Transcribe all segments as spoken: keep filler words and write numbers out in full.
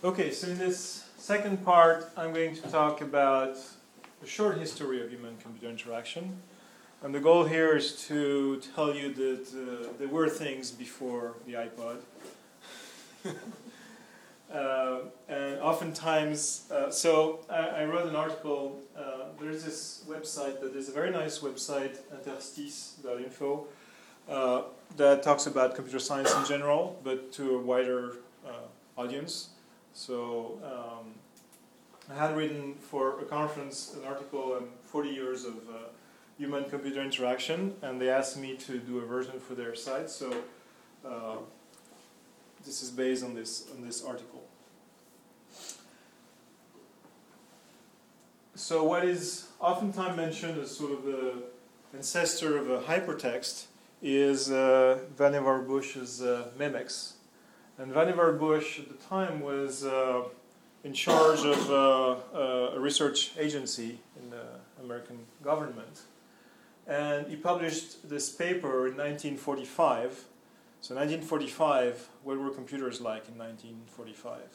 Okay, so in this second part, I'm going to talk about a short history of human-computer interaction. And the goal here is to tell you that uh, there were things before the iPod. uh, and oftentimes, uh, so I, I wrote an article. Uh, there's this website that is a very nice website, interstice dot info, uh, that talks about computer science in general, but to a wider uh, audience. So um, I had written for a conference an article on forty years of uh, human-computer interaction, and they asked me to do a version for their site. So uh, this is based on this on this article. So what is oftentimes mentioned as sort of the ancestor of a hypertext is uh, Vannevar Bush's uh, Memex. And Vannevar Bush at the time was uh, in charge of uh, uh, a research agency in the American government. And he published this paper in nineteen forty-five. So nineteen forty-five, what were computers like in nineteen forty-five?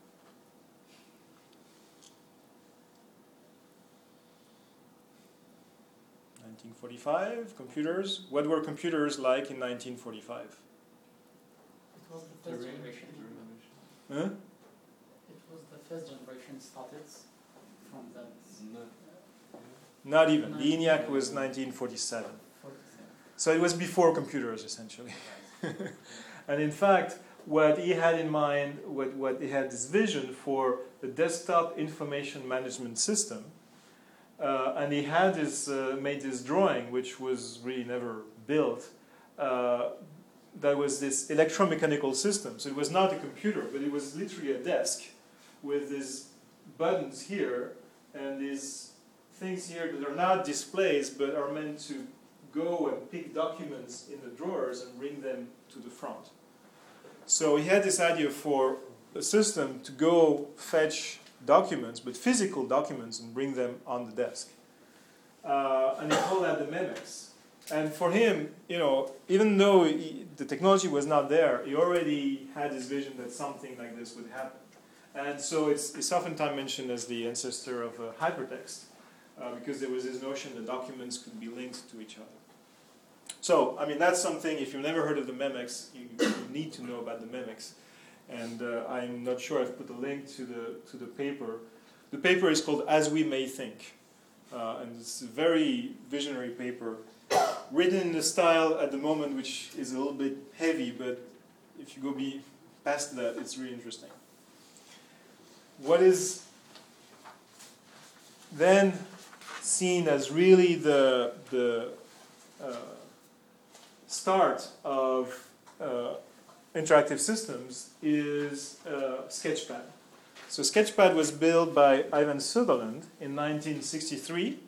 nineteen forty-five, computers. What were computers like in nineteen forty-five? It was the first generation. Huh? It was the first generation started from that. Not even. The ENIAC was nineteen forty-seven. So it was before computers, essentially. And in fact, what he had in mind, what, what he had this vision for the desktop information management system, uh, and he had this, uh, made this drawing, which was really never built, uh, that was this electromechanical system. So it was not a computer, but it was literally a desk with these buttons here and these things here that are not displays but are meant to go and pick documents in the drawers and bring them to the front. So he had this idea for a system to go fetch documents, but physical documents, and bring them on the desk. Uh, and he called that the Memex. And for him, you know, even though he, the technology was not there, he already had this vision that something like this would happen. And so it's, it's oftentimes mentioned as the ancestor of uh, hypertext, uh, because there was this notion that documents could be linked to each other. So, I mean, that's something, if you've never heard of the Memex, you, you need to know about the Memex. And uh, I'm not sure I've put a link to the, to the paper. The paper is called As We May Think. Uh, and it's a very visionary paper, written in the style at the moment which is a little bit heavy, but if you go be past that, it's really interesting. What is then seen as really the, the uh, start of uh, interactive systems is uh, Sketchpad. So Sketchpad was built by Ivan Sutherland in nineteen sixty-three,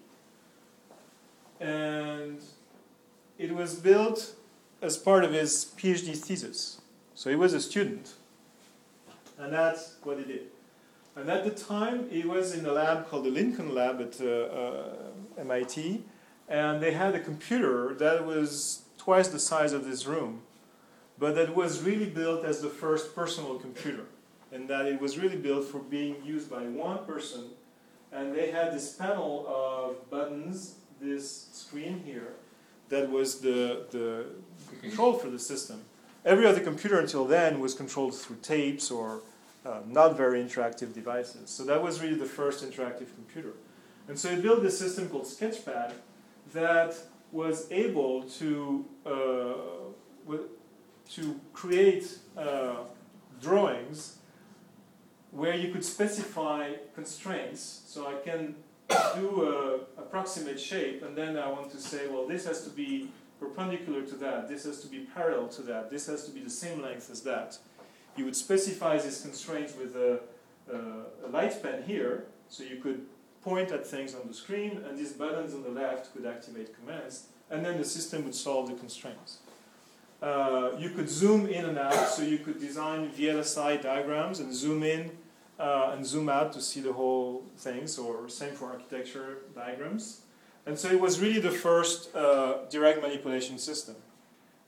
and it was built as part of his PhD thesis. So he was a student, and that's what he did. And at the time, he was in a lab called the Lincoln Lab at uh, uh, M I T, and they had a computer that was twice the size of this room, but that was really built as the first personal computer, and that it was really built for being used by one person. And they had this panel of buttons, this screen here, that was the, the, the control for the system. Every other computer until then was controlled through tapes or uh, not very interactive devices. So that was really the first interactive computer. And so he built this system called Sketchpad that was able to, uh, to create uh, drawings where you could specify constraints. So I can do a approximate shape, and then I want to say, well, this has to be perpendicular to that, this has to be parallel to that, this has to be the same length as that. You would specify these constraints with a, a, a light pen here, so you could point at things on the screen, and these buttons on the left could activate commands, and then the system would solve the constraints. Uh, you could zoom in and out, so you could design V L S I diagrams and zoom in uh, and zoom out to see the whole things, or same for architecture diagrams. And so it was really the first uh, direct manipulation system.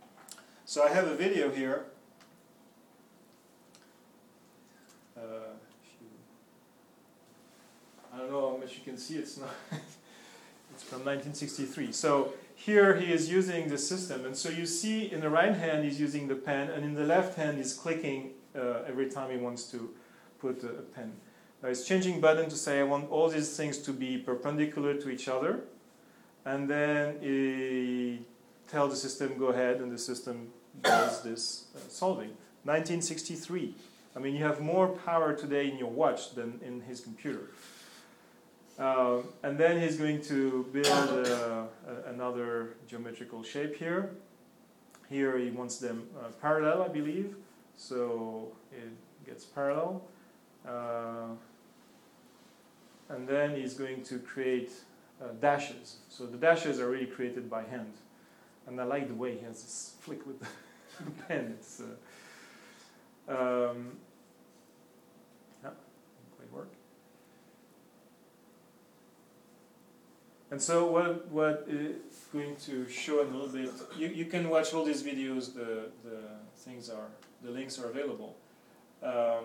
So I have a video here. Uh, don't know how much you can see, it's not, it's from nineteen sixty-three. So here he is using the system, and so you see in the right hand he's using the pen, and in the left hand he's clicking uh, every time he wants to put a, a pen. Now he's changing button to say I want all these things to be perpendicular to each other, and then he tells the system go ahead, and the system does this uh, solving. nineteen sixty-three. I mean, you have more power today in your watch than in his computer. Uh, and then he's going to build uh, a, another geometrical shape here. Here he wants them uh, parallel, I believe. So it gets parallel. Uh, and then he's going to create uh, dashes. So the dashes are really created by hand. And I like the way he has this flick with the pen. It's, uh, um, yeah, didn't quite work. And so what what it's going to show in a little bit, you, you can watch all these videos, the, the things are, the links are available. Um,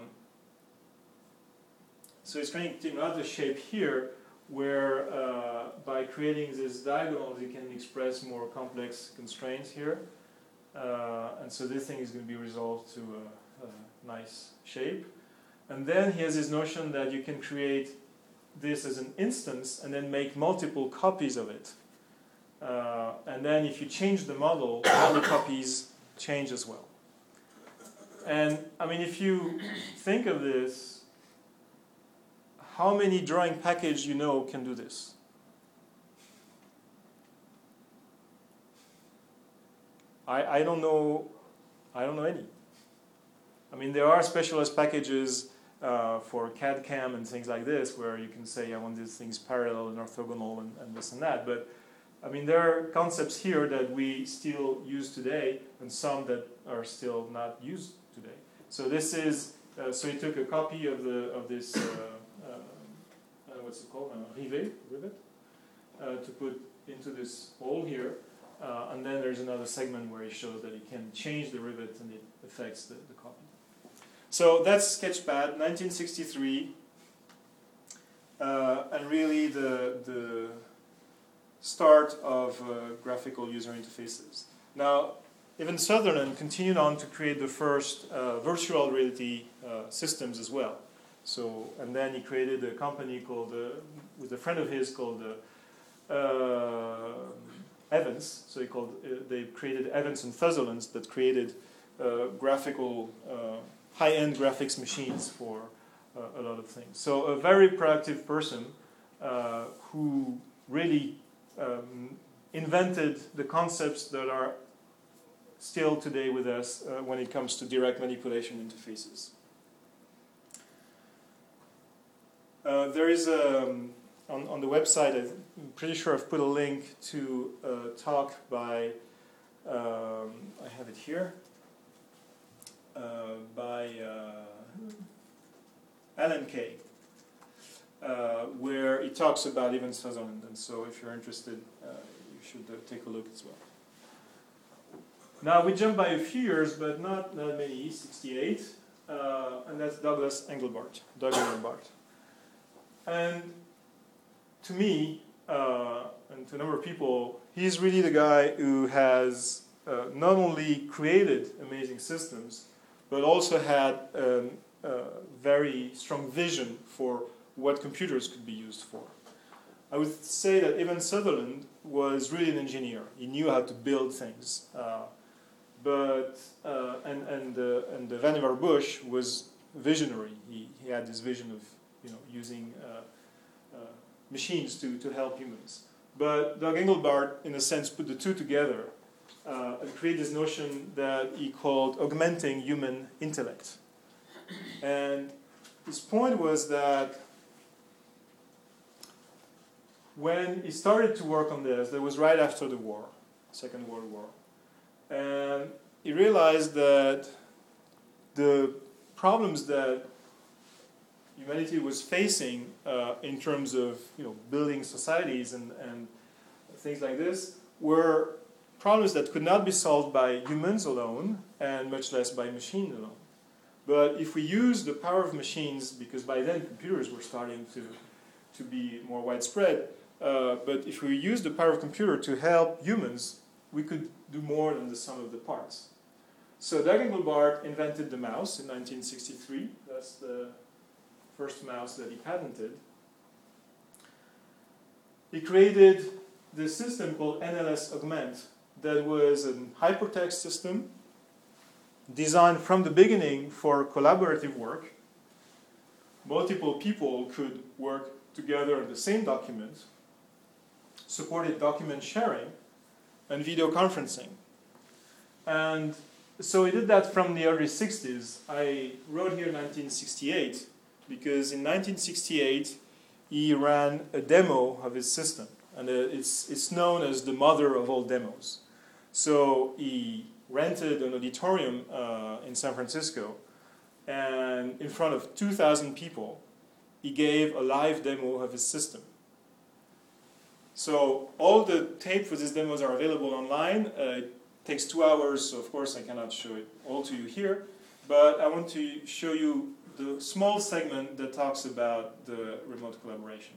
so it's creating another shape here where uh, by creating these diagonals you can express more complex constraints here. Uh, and so this thing is going to be resolved to a, a nice shape. And then he has this notion that you can create this as an instance and then make multiple copies of it. Uh, and then if you change the model, all the copies change as well. And I mean, if you think of this, how many drawing packages you know can do this? I, I don't know, I don't know any. I mean, there are specialized packages uh, for C A D C A M and things like this, where you can say, I want these things parallel and orthogonal and, and this and that. But I mean, there are concepts here that we still use today, and some that are still not used today. So this is, uh, so he took a copy of the of this, uh, uh, uh, what's it called, uh, rivet, rivet, uh, to put into this hole here. Uh, and then there's another segment where he shows that he can change the rivet and it affects the, the copy. So that's Sketchpad, nineteen sixty-three, uh, and really the, the start of uh, graphical user interfaces. Now, Evan Sutherland continued on to create the first uh, virtual reality uh, systems as well. So, and then he created a company called, uh, with a friend of his called uh, uh, Evans. So he called, uh, they created Evans and Sutherland that created uh, graphical, uh, high-end graphics machines for uh, a lot of things. So a very proactive person uh, who really um, invented the concepts that are still today with us uh, when it comes to direct manipulation interfaces. Uh, there is a, um, on, on the website, I'm pretty sure I've put a link to a talk by, um, I have it here, uh, by uh, Alan Kay, uh, where he talks about Evan Sutherland. And so if you're interested, uh, you should uh, take a look as well. Now we jump by a few years, but not that many, sixty-eight, uh, and that's Douglas Engelbart, Doug Engelbart. And to me, uh, and to a number of people, he's really the guy who has uh, not only created amazing systems, but also had a, a very strong vision for what computers could be used for. I would say that Evan Sutherland was really an engineer. He knew how to build things. Uh, but, uh, and, and, uh, and Vannevar Bush was visionary. He, he had this vision of you know, using uh, uh, machines to, to help humans. But Doug Engelbart, in a sense, put the two together uh, and created this notion that he called augmenting human intellect. And his point was that when he started to work on this, that was right after the war, Second World War. And he realized that the problems that humanity was facing uh, in terms of you know building societies and, and things like this were problems that could not be solved by humans alone and much less by machines alone. But if we use the power of machines, because by then computers were starting to to be more widespread. Uh, but if we use the power of computer to help humans, we could do more than the sum of the parts. So Doug Engelbart invented the mouse in nineteen sixty-three. That's the first mouse that he patented. He created this system called N L S Augment that was a hypertext system designed from the beginning for collaborative work. Multiple people could work together on the same document, supported document sharing, and video conferencing. And so he did that from the early sixties. I wrote here nineteen sixty-eight because in nineteen sixty-eight he ran a demo of his system. And it's, it's known as the mother of all demos. So he rented an auditorium uh, in San Francisco, and in front of two thousand people, he gave a live demo of his system. So all the tape for these demos are available online. Uh, it takes two hours, so of course I cannot show it all to you here, but I want to show you the small segment that talks about the remote collaboration.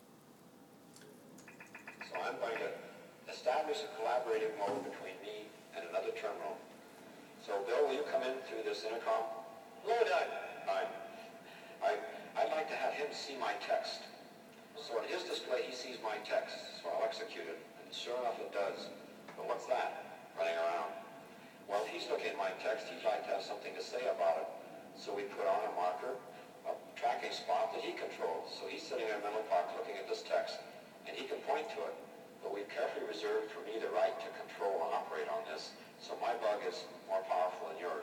So I'm going to establish a collaborative mode between me and another terminal. So Bill, will you come in through this intercom? Hello, Doug. Hi. I, I'd like to have him see my text. So on his display, he sees my text. So I'll execute it. And sure enough, it does. But what's that running around? Well, he's looking at my text. He'd like to have something to say about it. So we put on a marker, a tracking spot that he controls. So he's sitting in a mental park looking at this text, and he can point to it. But we've carefully reserved for me the right to control and operate on this. So my bug is more powerful than yours.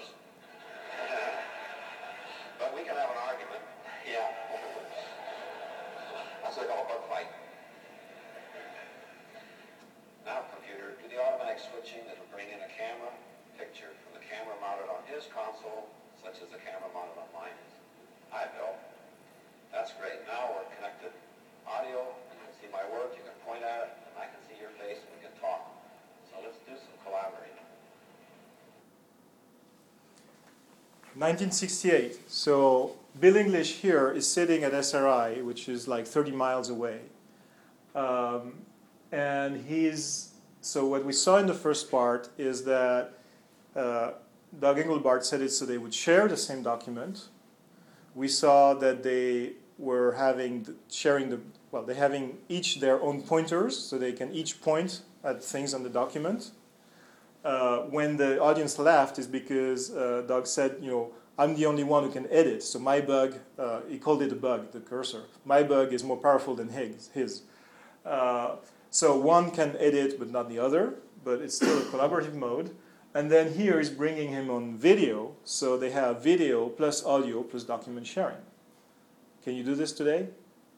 But we can have an argument. Yeah. That's what I call a bug fight. Now, computer, do the automatic switching that will bring in a camera picture from the camera mounted on his console, such as the camera mounted on mine is. Hi, Bill. That's great. Now we're connected. Audio, you can see my work, you can point at it, and I can see your face, and we can talk. So let's do some collaborating. nineteen sixty-eight. So Bill English here is sitting at S R I, which is like thirty miles away. Um, and he's, so what we saw in the first part is that uh, Doug Engelbart said it so they would share the same document. We saw that they were having, the, sharing the, well, they're having each their own pointers, so they can each point at things on the document. Uh, when the audience laughed is because uh, Doug said, you know, I'm the only one who can edit, so my bug, uh, he called it a bug, the cursor. My bug is more powerful than his. his. Uh, so one can edit, but not the other, but it's still a collaborative mode. And then here is bringing him on video, so they have video plus audio plus document sharing. Can you do this today?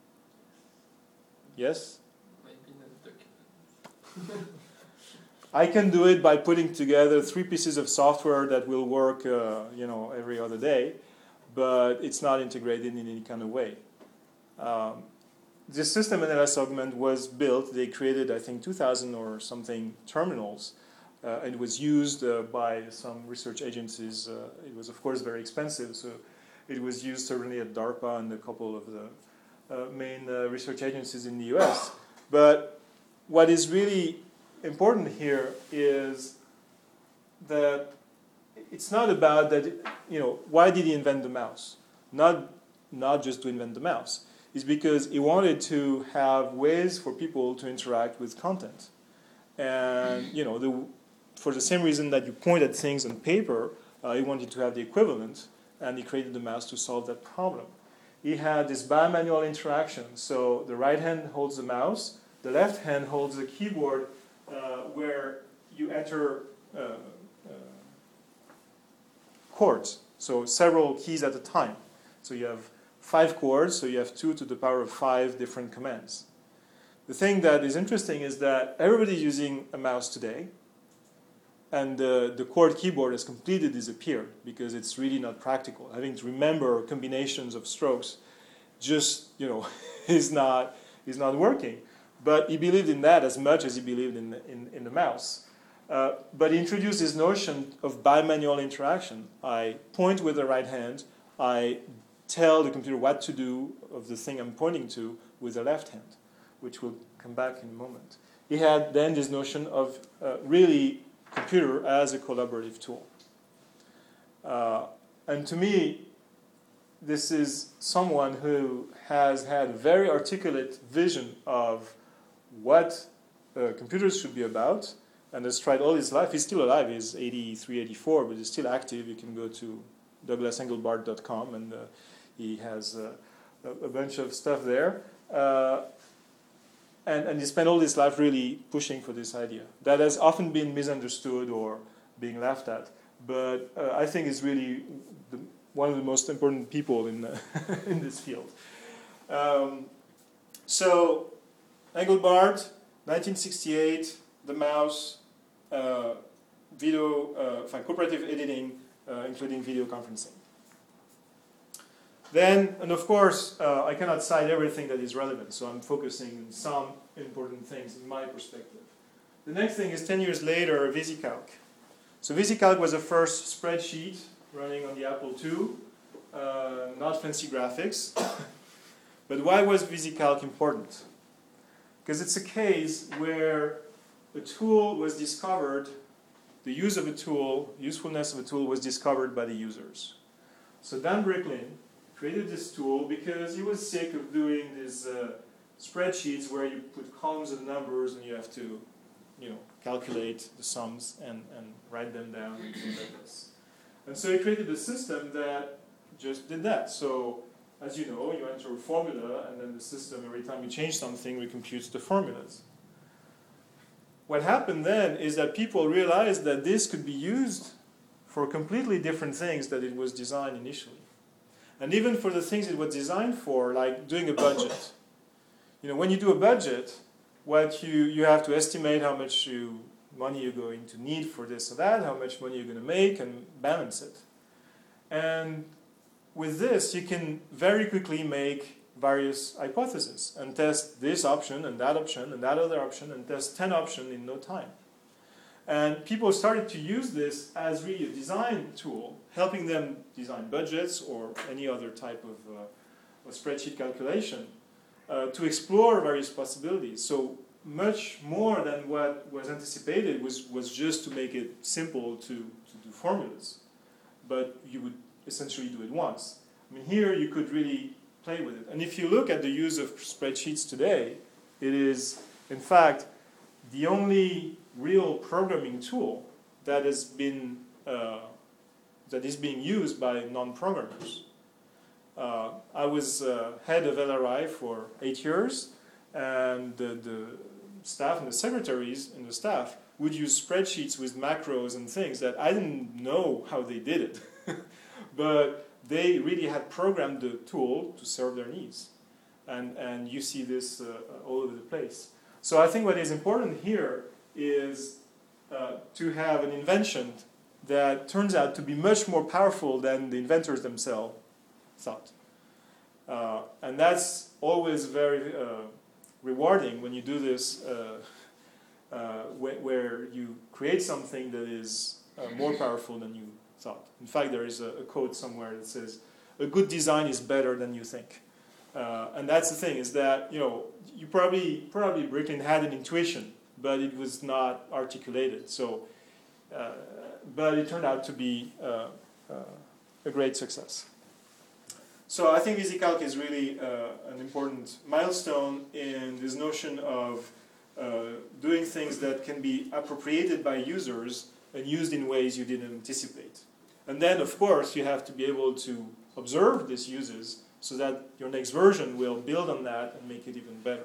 Yes? Maybe not document. I can do it by putting together three pieces of software that will work, uh, you know, every other day, but it's not integrated in any kind of way. Um, this system, N L S Augment, was built. They created, I think, two thousand or something terminals. Uh, and it was used uh, by some research agencies. Uh, it was, of course, very expensive, so it was used certainly at DARPA and a couple of the uh, main uh, research agencies in the U S. But what is really important here is that it's not about that, you know, why did he invent the mouse? Not, not just to invent the mouse. It's because he wanted to have ways for people to interact with content. And, you know, the for the same reason that you point at things on paper, uh, he wanted to have the equivalent, and he created the mouse to solve that problem. He had this bimanual interaction, so the right hand holds the mouse, the left hand holds the keyboard uh, where you enter uh, uh, chords, so several keys at a time. So you have five chords, so you have two to the power of five different commands. The thing that is interesting is that everybody's using a mouse today, and uh, the chord keyboard has completely disappeared because it's really not practical. Having to remember combinations of strokes just, you know, is not is not working. But he believed in that as much as he believed in the, in, in the mouse. Uh, but he introduced this notion of bimanual interaction. I point with the right hand, I tell the computer what to do of the thing I'm pointing to, with the left hand, which we'll come back in a moment. He had then this notion of uh, really computer as a collaborative tool. Uh, and to me, this is someone who has had a very articulate vision of what uh, computers should be about, and has tried all his life. He's still alive. He's eighty-three, eighty-four, but he's still active. You can go to douglas engelbart dot com, and uh, he has uh, a, a bunch of stuff there. Uh, and, and he spent all his life really pushing for this idea that has often been misunderstood or being laughed at. But uh, I think is really the, one of the most important people in uh, in this field. Um, so Engelbart, nineteen sixty-eight, the mouse, uh, video, uh, cooperative editing, uh, including video conferencing. Then, and of course, uh, I cannot cite everything that is relevant, so I'm focusing on some important things in my perspective. The next thing is ten years later, VisiCalc. So VisiCalc was the first spreadsheet running on the Apple two, uh, not fancy graphics. But why was VisiCalc important? Because it's a case where a tool was discovered, the use of a tool, usefulness of a tool was discovered by the users. So Dan Bricklin created this tool because he was sick of doing these uh, spreadsheets where you put columns of numbers and you have to, you know, calculate the sums and, and write them down and things like this. And so he created a system that just did that. So, as you know, you enter a formula, and then the system, every time you change something, recomputes the formulas. What happened then is that people realized that this could be used for completely different things that it was designed initially. And even for the things it was designed for, like doing a budget. You know, when you do a budget, what you, you have to estimate how much you, money you're going to need for this or that, how much money you're going to make, and balance it. And with this, you can very quickly make various hypotheses and test this option and that option and that other option and test ten options in no time. And people started to use this as really a design tool, helping them design budgets or any other type of, uh, of spreadsheet calculation uh, to explore various possibilities. So much more than what was anticipated was, was just to make it simple to, to do formulas. But you would essentially do it once. I mean, here you could really play with it. And if you look at the use of spreadsheets today, it is, in fact, the only real programming tool that has been uh, that is being used by non-programmers. Uh, I was uh, head of L R I for eight years, and the, the staff and the secretaries and the staff would use spreadsheets with macros and things that I didn't know how they did it. But they really had programmed the tool to serve their needs. And, and you see this uh, all over the place. So I think what is important here is uh, to have an invention that turns out to be much more powerful than the inventors themselves thought. Uh, and that's always very uh, rewarding when you do this, uh, uh, wh where you create something that is uh, more powerful than you thought. In fact, there is a, a quote somewhere that says, "A good design is better than you think." Uh, and that's the thing, is that, you know, you probably, probably Bricklin had an intuition, but it was not articulated. So, uh, but it turned out to be uh, uh, a great success. So I think VisiCalc is really uh, an important milestone in this notion of uh, doing things that can be appropriated by users and used in ways you didn't anticipate. And then, of course, you have to be able to observe these uses so that your next version will build on that and make it even better.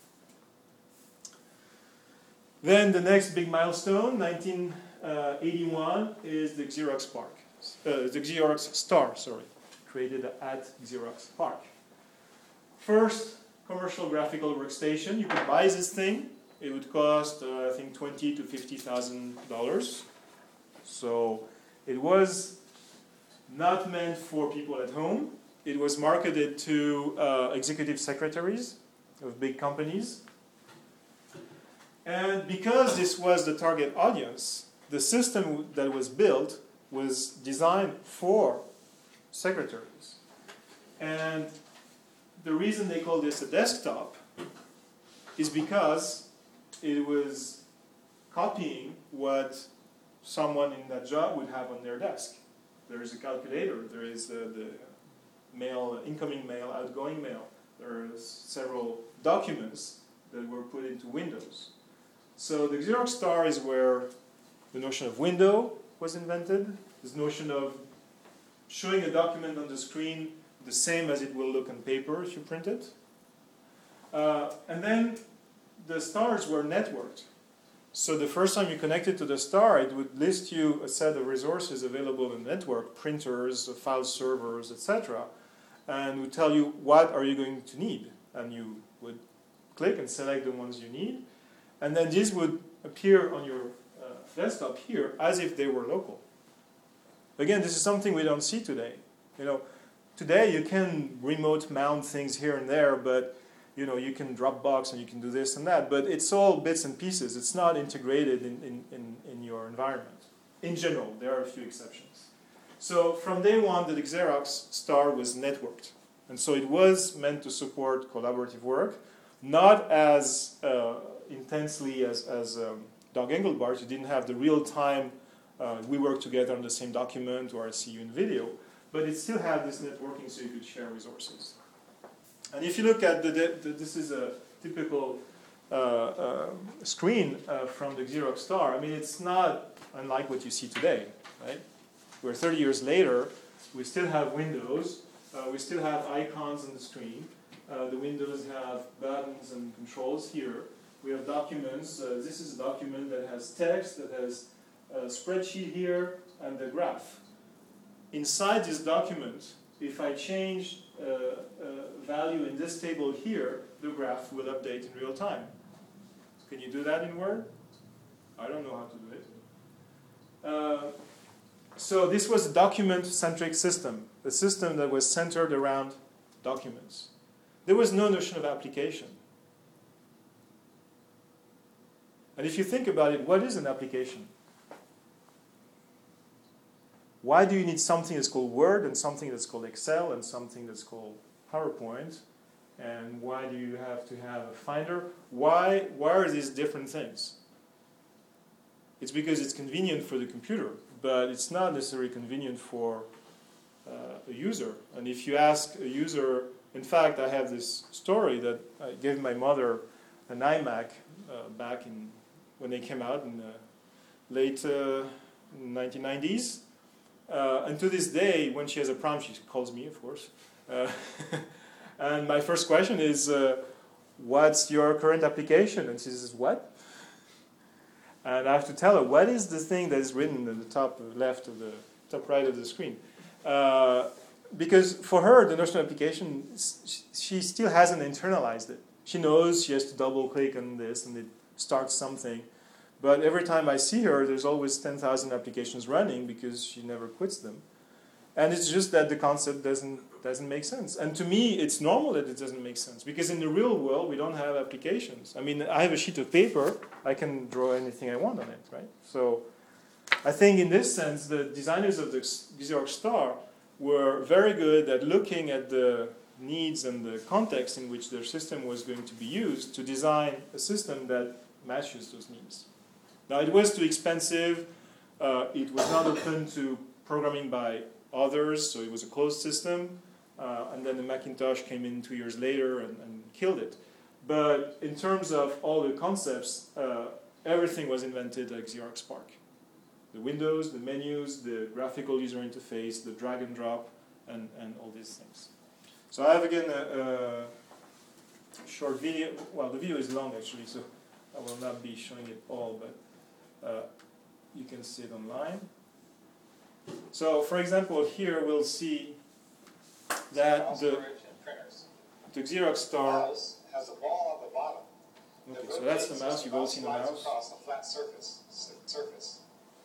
Then the next big milestone, nineteen eighty-one, is the Xerox Spark. Uh, the Xerox Star, sorry, created at Xerox PARC. First commercial graphical workstation. You could buy this thing. It would cost, uh, I think, twenty to fifty thousand dollars. So it was not meant for people at home. It was marketed to uh, executive secretaries of big companies. And because this was the target audience, the system that was built was designed for secretaries. And the reason they call this a desktop is because it was copying what someone in that job would have on their desk. There is a calculator, there is the, the mail, incoming mail, outgoing mail. There are several documents that were put into Windows. So the Xerox Star is where the notion of window was invented, this notion of showing a document on the screen the same as it will look on paper if you print it. Uh, and then the stars were networked. So the first time you connected to the star, it would list you a set of resources available in the network, printers, file servers, et cetera, and would tell you what are you going to need. And you would click and select the ones you need. And then these would appear on your uh, desktop here as if they were local. Again, this is something we don't see today. You know, today you can remote mount things here and there, but you know, you can Dropbox and you can do this and that, but it's all bits and pieces. It's not integrated in, in, in, in your environment. In general, there are a few exceptions. So from day one, the Xerox Star was networked. And so it was meant to support collaborative work, not as uh, intensely as, as um, Doug Engelbart. You didn't have the real-time, uh, we work together on the same document, or I see you in video, but it still had this networking so you could share resources. And if you look at the, the, the this is a typical uh, uh, screen uh, from the Xerox Star. I mean, it's not unlike what you see today, right? We're thirty years later, we still have windows, uh, we still have icons on the screen. Uh, the windows have buttons and controls here. We have documents. Uh, this is a document that has text, that has a spreadsheet here, and the graph. Inside this document, if I change uh, uh, value in this table here, the graph will update in real time. Can you do that in Word? I don't know how to do it. Uh, so this was a document-centric system, a system that was centered around documents. There was no notion of application. And if you think about it, what is an application? Why do you need something that's called Word and something that's called Excel and something that's called PowerPoint? And why do you have to have a Finder? Why, why are these different things? It's because it's convenient for the computer, but it's not necessarily convenient for uh, a user. And if you ask a user, in fact, I have this story that I gave my mother an iMac uh, back in when they came out in the late uh, nineteen nineties. Uh, and to this day, when she has a problem, she calls me, of course. Uh, and my first question is, uh, what's your current application? And she says, what? And I have to tell her, what is the thing that is written at the top left of the top right of the screen? Uh, because for her, the notion of application, she still hasn't internalized it. She knows she has to double click on this and it starts something. But every time I see her, there's always ten thousand applications running because she never quits them. And it's just that the concept doesn't, doesn't make sense. And to me, it's normal that it doesn't make sense. Because in the real world, we don't have applications. I mean, I have a sheet of paper. I can draw anything I want on it, right? So I think in this sense, the designers of the Xerox Star were very good at looking at the needs and the context in which their system was going to be used to design a system that matches those needs. Now, it was too expensive. Uh, it was not open to programming by others, so it was a closed system. Uh, and then the Macintosh came in two years later and, and killed it. But in terms of all the concepts, uh, everything was invented at Xerox PARC. The windows, the menus, the graphical user interface, the drag and drop, and, and all these things. So I have again a, a short video. Well, the video is long actually, so I will not be showing it all, but uh, you can see it online. So, for example, here we'll see that the, the Xerox Star has a ball on the bottom. Okay, so that's the mouse. You've all seen the mouse. Across a flat surface. surface.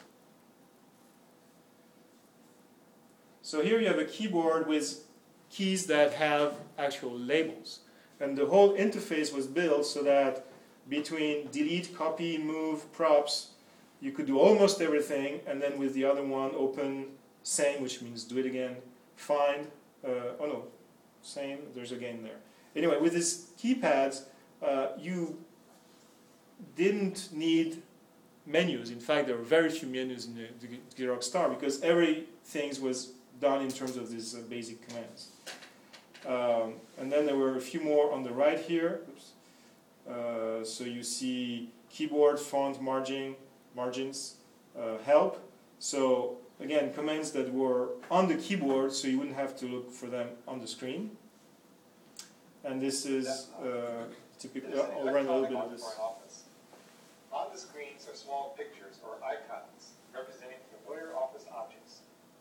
So here you have a keyboard with keys that have actual labels. And the whole interface was built so that between delete, copy, move, props, you could do almost everything, and then with the other one, open, same, which means do it again, find, uh, oh no, same, there's a gain there. Anyway, with these keypads, uh, you didn't need menus. In fact, there were very few menus in the, the Xerox Star because everything was done in terms of these uh, basic commands. Um, and then there were a few more on the right here. Oops. Uh, so you see keyboard, font, margin, margins, uh, help. So again, commands that were on the keyboard, so you wouldn't have to look for them on the screen. And this is uh, typically. It is an I'll run a little electronic bit of art this. for an office. On the screens are small pictures or icons representing familiar office objects.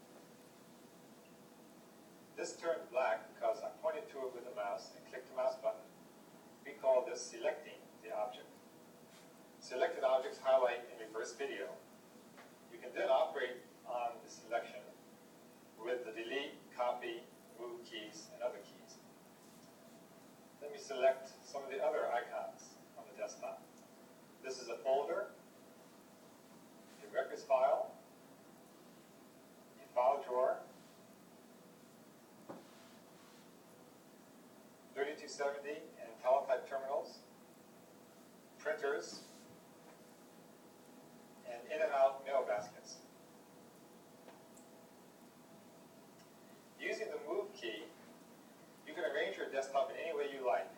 This turned black because I pointed to it with the mouse and clicked the mouse button. We call this selecting the object. Selected objects highlight in reverse video. You can then operate on the selection with the delete, copy, move keys, and other keys. Let me select some of the other icons on the desktop. This is a folder, a records file, a file drawer, thirty-two seventy and teletype terminals, printers, and in and out mail baskets. Using the move key, you can arrange your desktop in any way you like.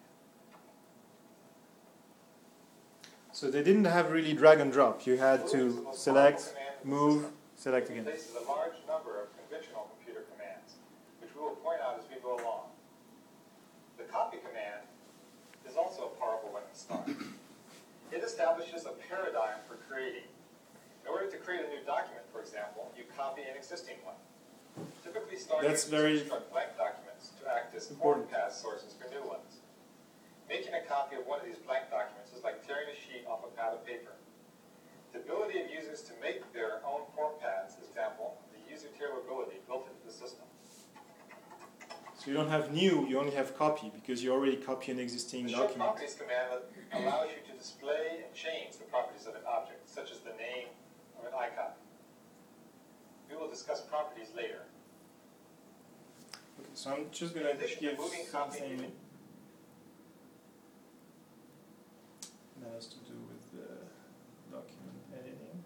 So they didn't have really drag and drop. You had to select, move, select again. It replaces a large number of conventional computer commands, which we will point out as we go along. The copy command is also a powerful one in Star. It establishes a paradigm for creating. In order to create a new document, for example, you copy an existing one. Typically, Star That's uses very construct blank documents to act as form important. path sources for new ones. Making a copy of one of these blank documents is like tearing a sheet off a pad of paper. The ability of users to make their own form paths is, for example, the user tailorability built into the system. So you don't have new, you only have copy because you already copy an existing The show document. properties command allows you to display and change the properties of an object, such as the name of an icon. We will discuss properties later. Okay, so I'm just In going to addition to give moving, copying, something that has to do with the document editing.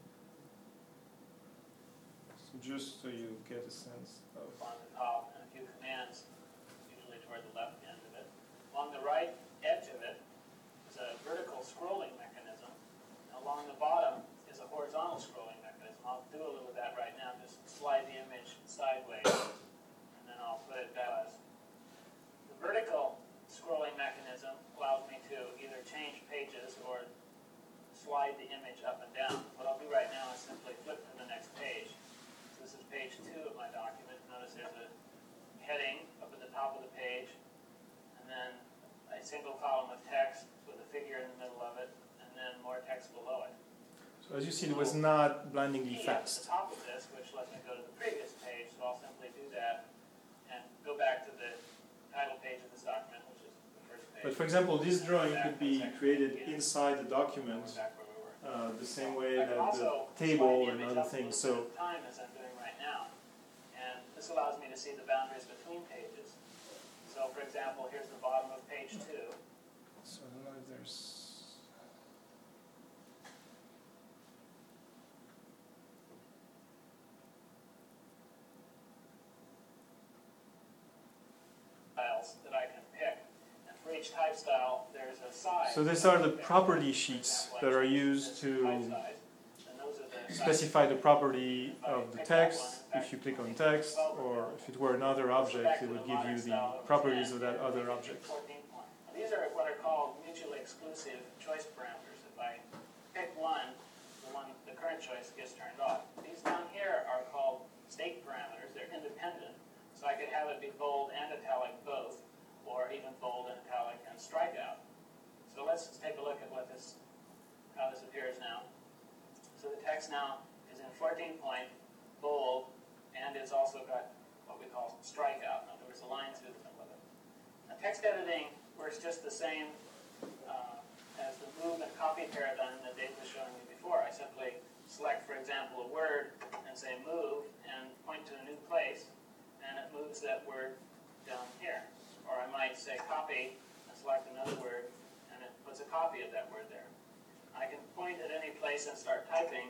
So just so you get a sense of. On the top, and a few commands, usually toward the left end of it. Along the right edge of it is a vertical scrolling mechanism. And along the bottom is a horizontal scrolling mechanism. I'll do a little of that right now. Just slide the image sideways, and then I'll put it back. The vertical scrolling mechanism allows me to either change pages or slide the image up and down. What I'll do right now is simply flip to the next page. So this is page two of my document. Notice there's a heading up at the top of the page, and then a single column of text with a figure in the middle of it, and then more text below it. So as you see, it was not blindingly Key at the fast. top of this, which lets me go to the previous page, so I'll simply do that and go back to the title page of this document, which is the first page. But for example, this drawing could be created inside the document Back where we were. uh, the same way I can that also the table slide the and image other up a things. little So bit at a time, as I'm doing right now. And this allows me to see the boundaries between pages. So for example, here's the bottom of page two. So I don't know if there's. Styles that I can pick. And for each type style, there's a size. So these are the property sheets that are used to specify the property of the text. If you click on text, or if it were another object, it would give you the properties of that other object. These are what are called mutually exclusive choice parameters. If I pick one, the one the current choice gets turned off. These down here are called state parameters. They're independent. So I could have it be bold and italic both, or even bold and italic and strikeout. So let's just take a look at what this, how this appears now. So the text now is in fourteen point, bold, and it's also got what we call strikeout. In other words, a line through the middle of it. Now text editing works just the same uh, as the move and copy paradigm that Dave was showing you before. I simply select, for example, a word and say move and point to a new place, and it moves that word down here. Or might say copy and select another word, and it puts a copy of that word there. I can point at any place and start typing,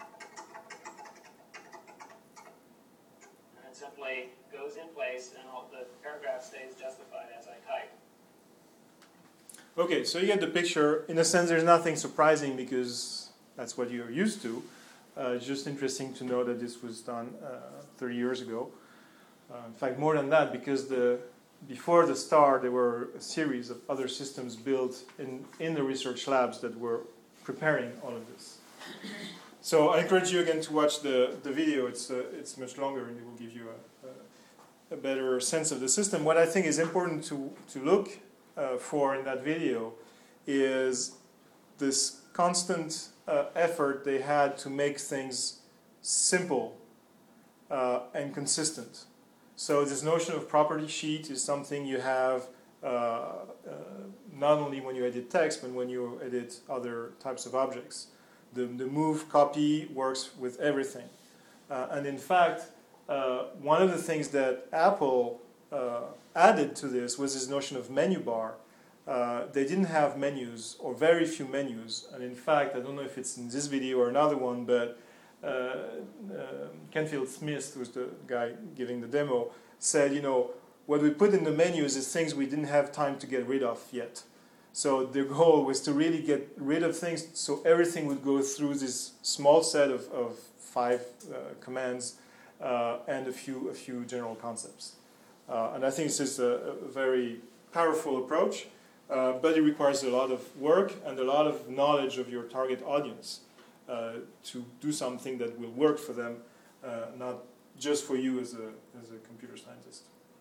and it simply goes in place, and all the paragraph stays justified as I type. Okay, so you get the picture. In a sense, there's nothing surprising because that's what you're used to. Uh, it's just interesting to know that this was done uh, thirty years ago. Uh, in fact, more than that, because the before the STAR, there were a series of other systems built in, in the research labs that were preparing all of this. So I encourage you again to watch the, the video. It's, uh, it's much longer and it will give you a, a, a better sense of the system. What I think is important to, to look uh, for in that video is this constant uh, effort they had to make things simple uh, and consistent. So this notion of property sheet is something you have uh, uh, not only when you edit text, but when you edit other types of objects. The, the move copy works with everything. Uh, and in fact, uh, one of the things that Apple uh, added to this was this notion of menu bar. Uh, they didn't have menus, or very few menus. And in fact, I don't know if it's in this video or another one, but Uh, uh, Kenfield Smith, who's the guy giving the demo, said, you know, what we put in the menus is things we didn't have time to get rid of yet. So the goal was to really get rid of things so everything would go through this small set of, of five uh, commands uh, and a few, a few general concepts. Uh, and I think this is a, a very powerful approach, uh, but it requires a lot of work and a lot of knowledge of your target audience. Uh, to do something that will work for them, uh, not just for you as a, as a computer scientist.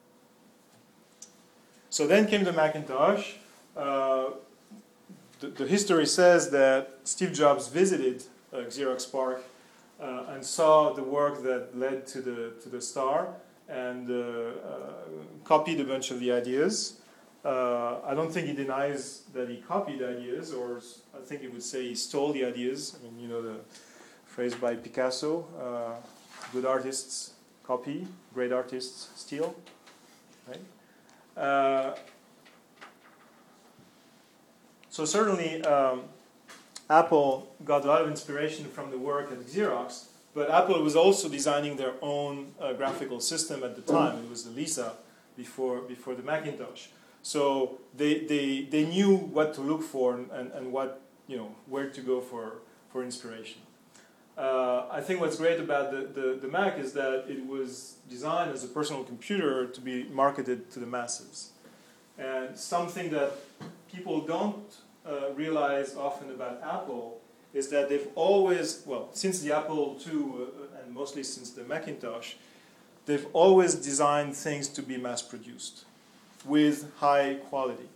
So then came the Macintosh. Uh, the, the history says that Steve Jobs visited uh, Xerox PARC uh, and saw the work that led to the, to the STAR and uh, uh, copied a bunch of the ideas. Uh, I don't think he denies that he copied ideas, or I think he would say he stole the ideas. I mean, you know the phrase by Picasso, uh, good artists copy, great artists steal. Right? Uh, so certainly um, Apple got a lot of inspiration from the work at Xerox, but Apple was also designing their own uh, graphical system at the time. It was the Lisa before, before the Macintosh. So they, they, they knew what to look for and, and, and what, you know, where to go for, for inspiration. Uh, I think what's great about the, the, the Mac is that it was designed as a personal computer to be marketed to the masses. And something that people don't uh, realize often about Apple is that they've always, well, since the Apple two uh, and mostly since the Macintosh, they've always designed things to be mass-produced with high quality.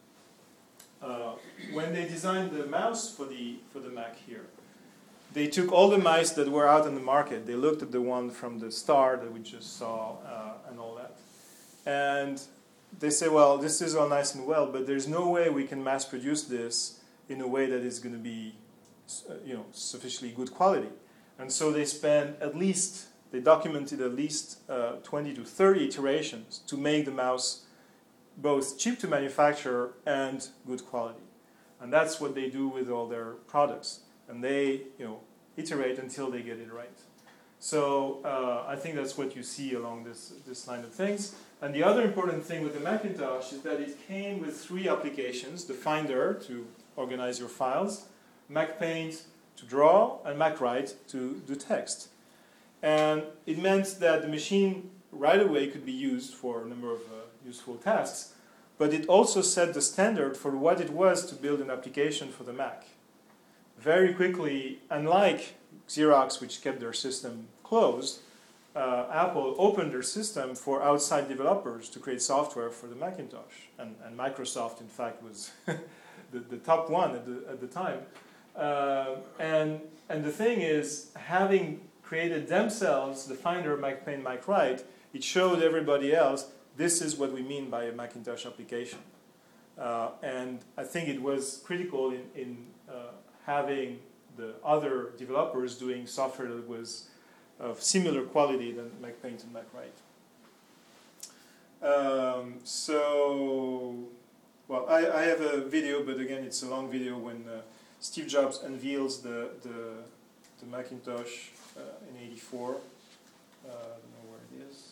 Uh, when they designed the mouse for the, for the Mac here, they took all the mice that were out in the market. They looked at the one from the STAR that we just saw uh, and all that. And they say, well, this is all nice and well, but there's no way we can mass produce this in a way that is going to be uh, you know, sufficiently good quality. And so they spent at least, they documented at least uh, twenty to thirty iterations to make the mouse both cheap to manufacture and good quality. And that's what they do with all their products. And they, you know, iterate until they get it right. So uh, I think that's what you see along this, this line of things. And the other important thing with the Macintosh is that it came with three applications: the Finder to organize your files, MacPaint to draw, and MacWrite to do text. And it meant that the machine right away could be used for a number of uh, useful tasks, but it also set the standard for what it was to build an application for the Mac. Very quickly, unlike Xerox, which kept their system closed, uh, Apple opened their system for outside developers to create software for the Macintosh. And, and Microsoft, in fact, was the, the top one at the, at the time. Uh, and, and the thing is, having created themselves the Finder, MacPaint, MacWrite, it showed everybody else, this is what we mean by a Macintosh application. Uh, and I think it was critical in, in uh, having the other developers doing software that was of similar quality than MacPaint and MacWrite. Um, so, well, I, I have a video, but again, it's a long video when uh, Steve Jobs unveils the the, the Macintosh uh, in eighty-four. Uh, I don't know where it is.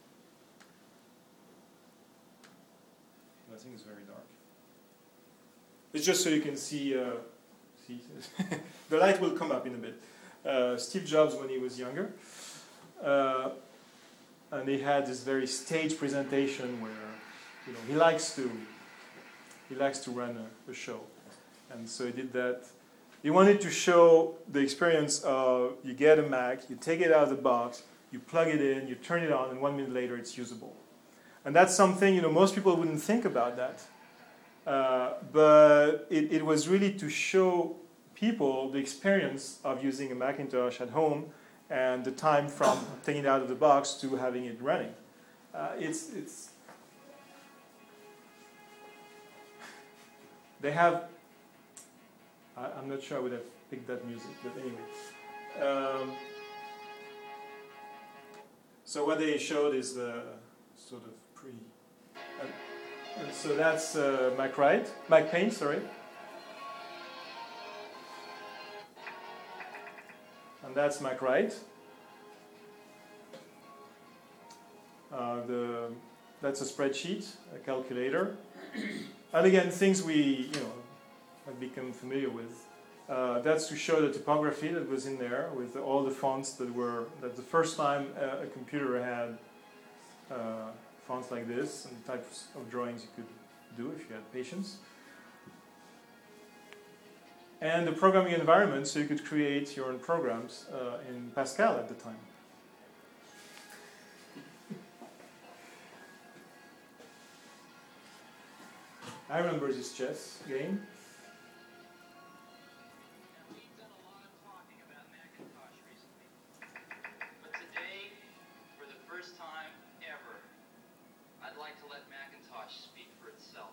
I think it's very dark. It's just so you can see. Uh, see, the light will come up in a bit. Uh, Steve Jobs when he was younger, uh, and he had this very stage presentation where, you know, he likes to he likes to run a, a show, and so he did that. He wanted to show the experience of you get a Mac, you take it out of the box, you plug it in, you turn it on, and one minute later it's usable. And that's something, you know, most people wouldn't think about that. Uh, but it, it was really to show people the experience of using a Macintosh at home and the time from taking it out of the box to having it running. Uh, it's, it's, they have, I, I'm not sure I would have picked that music, but anyway. Um, so what they showed is the sort of pre, and, and so that's uh, Mac Write, Mac Paint, sorry. And that's Mac Write. Uh, the, that's a spreadsheet, a calculator. And again, things we, you know, have become familiar with. Uh, that's to show the typography that was in there with all the fonts that were, that the first time uh, a computer had uh, fonts like this and types of drawings you could do if you had patience. And the programming environment, so you could create your own programs uh, in Pascal at the time. I remember this chess game. We've done a lot of talking about Macintosh recently. But today, for the first time ever, I'd like to let Macintosh speak for itself.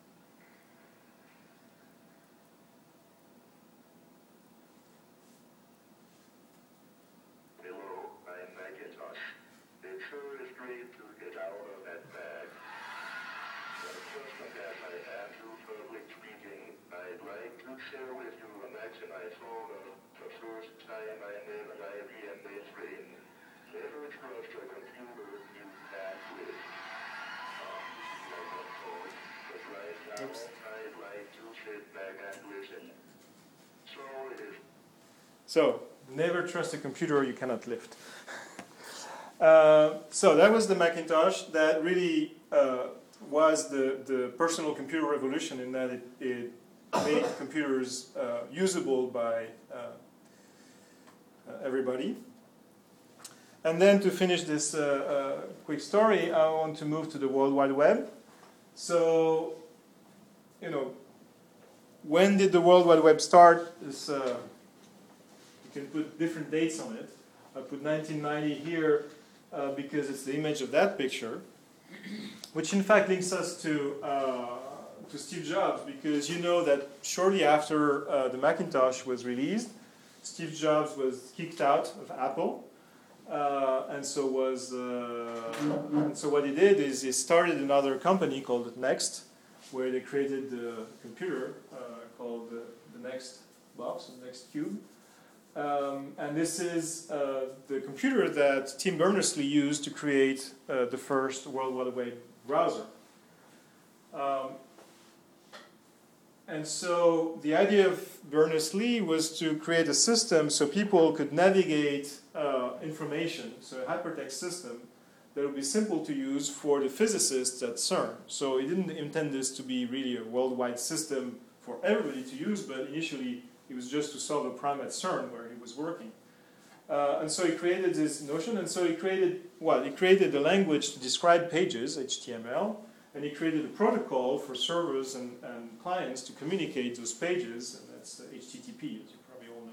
Hello, I'm Macintosh. It sure is great to get out of that bag. But just like that, I have to public speaking. I'd like to share with you a action I saw the, the first time I made an I B M mainframe. Never trust a computer you can't with. Um, like I told, but right now Oops. I'd like to sit back and listen. So it is. So, never trust a computer you cannot lift. uh, so that was the Macintosh that really uh, was the, the personal computer revolution in that it, it made computers uh, usable by uh, uh, everybody. And then to finish this uh, uh, quick story, I want to move to the World Wide Web. So, you know, when did the World Wide Web start? This, uh, you can put different dates on it. I put nineteen ninety here uh, because it's the image of that picture, which in fact links us to uh, to Steve Jobs, because you know that shortly after uh, the Macintosh was released, Steve Jobs was kicked out of Apple, uh, and so was uh, and so what he did is he started another company called Next, where they created the computer uh, called the, the Next Box, the Next Cube. Um, and this is uh, the computer that Tim Berners-Lee used to create uh, the first World Wide Web browser. Um, and so the idea of Berners-Lee was to create a system so people could navigate uh, information, so a hypertext system that would be simple to use for the physicists at CERN. So he didn't intend this to be really a worldwide system for everybody to use, but initially it was just to solve a problem at CERN where he was working. Uh, and so he created this notion, and so he created what? He created a language to describe pages, H T M L, and he created a protocol for servers and, and clients to communicate those pages, and that's uh, H T T P, as you probably all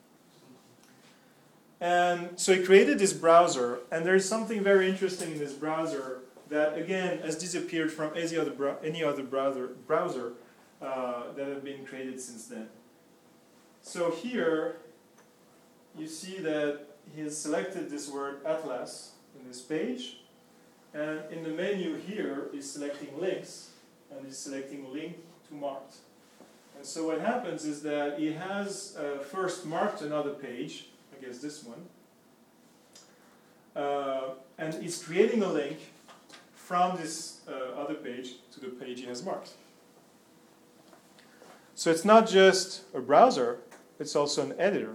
know. And so he created this browser, and there's something very interesting in this browser that, again, has disappeared from any other, bro any other browser, browser uh, that have been created since then. So here, you see that he has selected this word Atlas in this page, and in the menu here is selecting links, and is selecting link to marked. And so what happens is that it has uh, first marked another page, I guess this one, uh, and it's creating a link from this uh, other page to the page it has marked. So it's not just a browser, it's also an editor.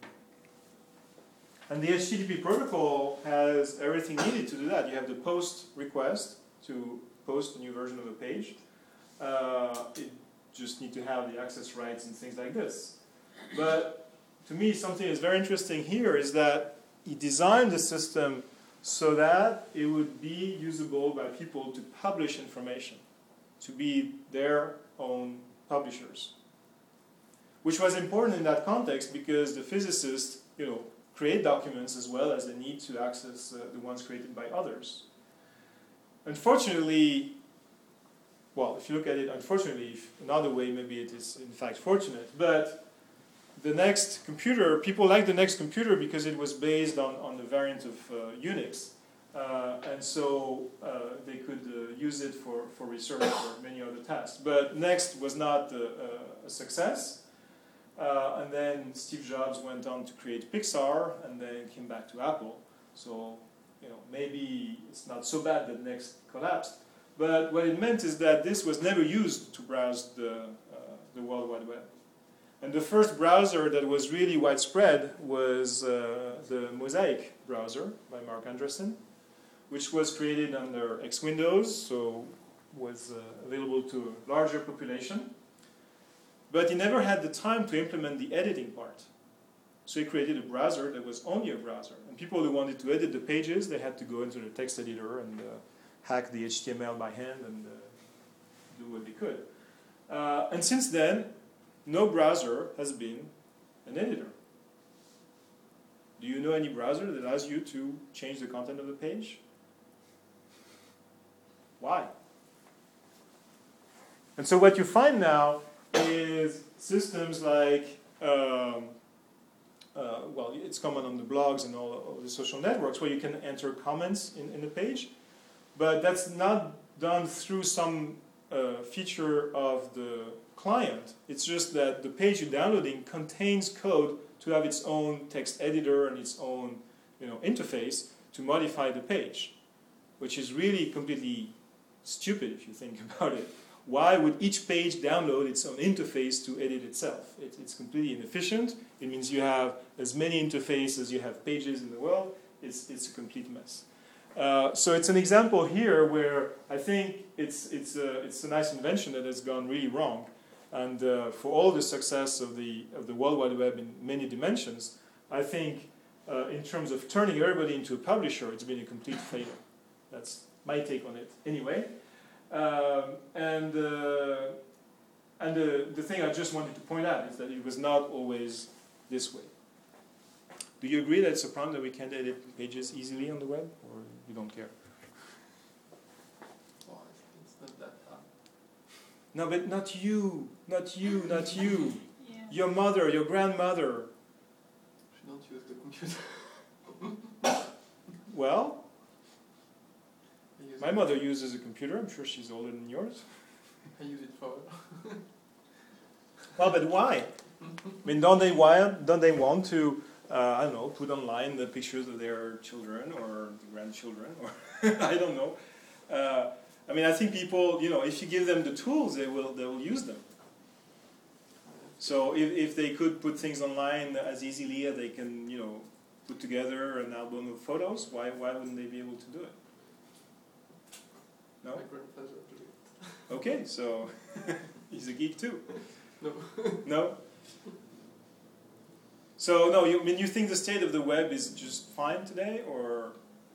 And the H T T P protocol has everything needed to do that. You have the post request to post a new version of a page. Uh, it just need to have the access rights and things like this. But to me, something that's very interesting here is that he designed the system so that it would be usable by people to publish information, to be their own publishers. Which was important in that context because the physicists, you know, create documents as well as they need to access uh, the ones created by others. Unfortunately, well, if you look at it, unfortunately, if another way, maybe it is in fact fortunate, but the next computer, people like the next computer because it was based on, on the variant of uh, Unix. Uh, and so uh, they could uh, use it for, for research or many other tasks. But Next was not uh, a success. Uh, and then Steve Jobs went on to create Pixar and then came back to Apple. So, you know, maybe it's not so bad that Next collapsed. But what it meant is that this was never used to browse the, uh, the World Wide Web. And the first browser that was really widespread was uh, the Mosaic browser by Mark Andreessen, which was created under X Windows, so was uh, available to a larger population. But he never had the time to implement the editing part. So he created a browser that was only a browser. And people who wanted to edit the pages, they had to go into the text editor and uh, hack the H T M L by hand and uh, do what they could. Uh, and since then, no browser has been an editor. Do you know any browser that allows you to change the content of the page? Why? And so what you find now is systems like, um, uh, well, it's common on the blogs and all, all the social networks where you can enter comments in, in the page, but that's not done through some uh, feature of the client. It's just that the page you're downloading contains code to have its own text editor and its own, you know, interface to modify the page, which is really completely stupid if you think about it. Why would each page download its own interface to edit itself? It, it's completely inefficient. It means you have as many interfaces as you have pages in the world. It's, it's a complete mess. Uh, so it's an example here where I think it's, it's, a, it's a nice invention that has gone really wrong. And uh, for all the success of the, of the World Wide Web in many dimensions, I think uh, in terms of turning everybody into a publisher, it's been a complete failure. That's my take on it anyway. Um, and uh, and the, the thing I just wanted to point out is that it was not always this way. Do you agree that it's a problem that we can't edit pages easily on the web, or you don't care? Oh, it's not that hard. No, but not you, not you, not you. Yeah. Your mother, your grandmother. She don't use the computer. Well, I use my it. mother uses a computer. I'm sure she's older than yours. I use it for. Well, but why? I mean, don't they want, don't they want to, uh, I don't know, put online the pictures of their children or the grandchildren, or I don't know. Uh, I mean, I think people, you know, if you give them the tools, they will, they will use them. So if, if they could put things online as easily as they can, you know, put together an album of photos, why, why wouldn't they be able to do it? No? My grandfather did it. Okay, so he's a geek too. No. No? So, no, you I mean you think the state of the web is just fine today, or?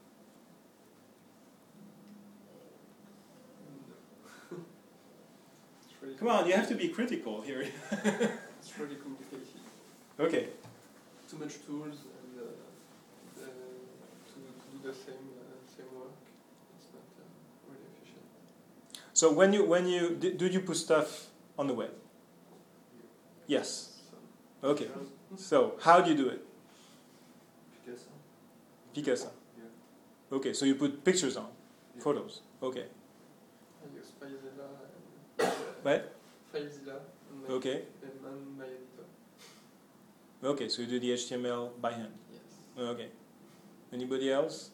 It's really Come on, you have to be critical here. It's really complicated. Okay. Too much tools and uh, the, to, to do the same uh, same work. It's not uh, really efficient. So when you when you did, did you put stuff on the web? Yes. So, Okay. So how do you do it? Picasso. Picasa. Yeah. Okay, so you put pictures on. Yeah. Photos. Okay. I use FileZilla and Right? FileZilla and my, Okay. and, and my editor. Okay, so you do the H T M L by hand. Yes. Okay. Anybody else?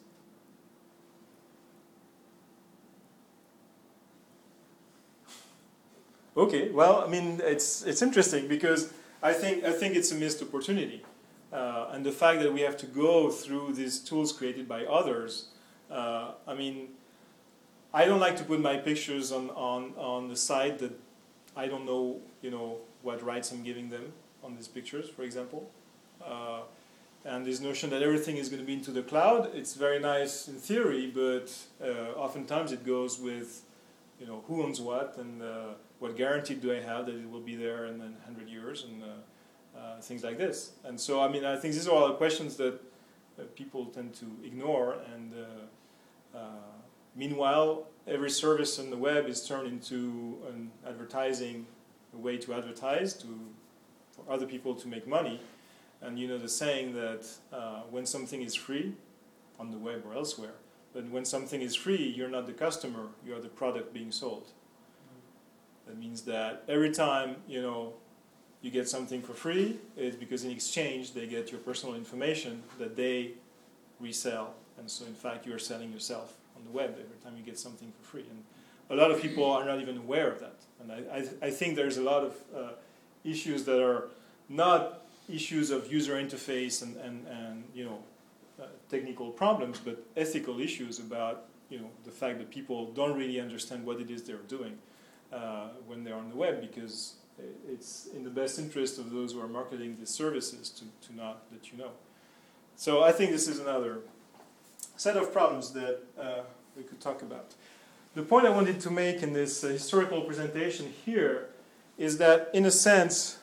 Okay. Well, I mean, it's it's interesting because I think I think it's a missed opportunity, uh, and the fact that we have to go through these tools created by others. Uh, I mean, I don't like to put my pictures on, on, on the site that I don't know, you know, what rights I'm giving them on these pictures, for example. Uh, and this notion that everything is going to be into the cloud, it's very nice in theory, but uh, oftentimes it goes with, you know, who owns what and uh, what guarantee do I have that it will be there in a hundred years and uh, uh, things like this. And so, I mean, I think these are all the questions that uh, people tend to ignore. And uh, uh, meanwhile, every service on the web is turned into an advertising, a way to advertise to for other people to make money. And you know the saying that uh, when something is free, on the web or elsewhere, but when something is free, you're not the customer, you are the product being sold. Mm. That means that every time you know you get something for free, it's because in exchange they get your personal information that they resell. And so in fact you are selling yourself on the web every time you get something for free. And a lot of people are not even aware of that. And I, I, I think there's a lot of uh, issues that are not issues of user interface and, and, and you know, uh, technical problems, but ethical issues about you know, the fact that people don't really understand what it is they're doing uh, when they're on the web, because it's in the best interest of those who are marketing these services to, to not let you know. So I think this is another set of problems that uh, we could talk about. The point I wanted to make in this uh, historical presentation here is that, in a sense,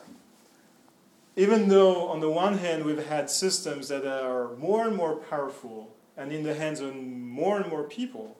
even though on the one hand we've had systems that are more and more powerful and in the hands of more and more people,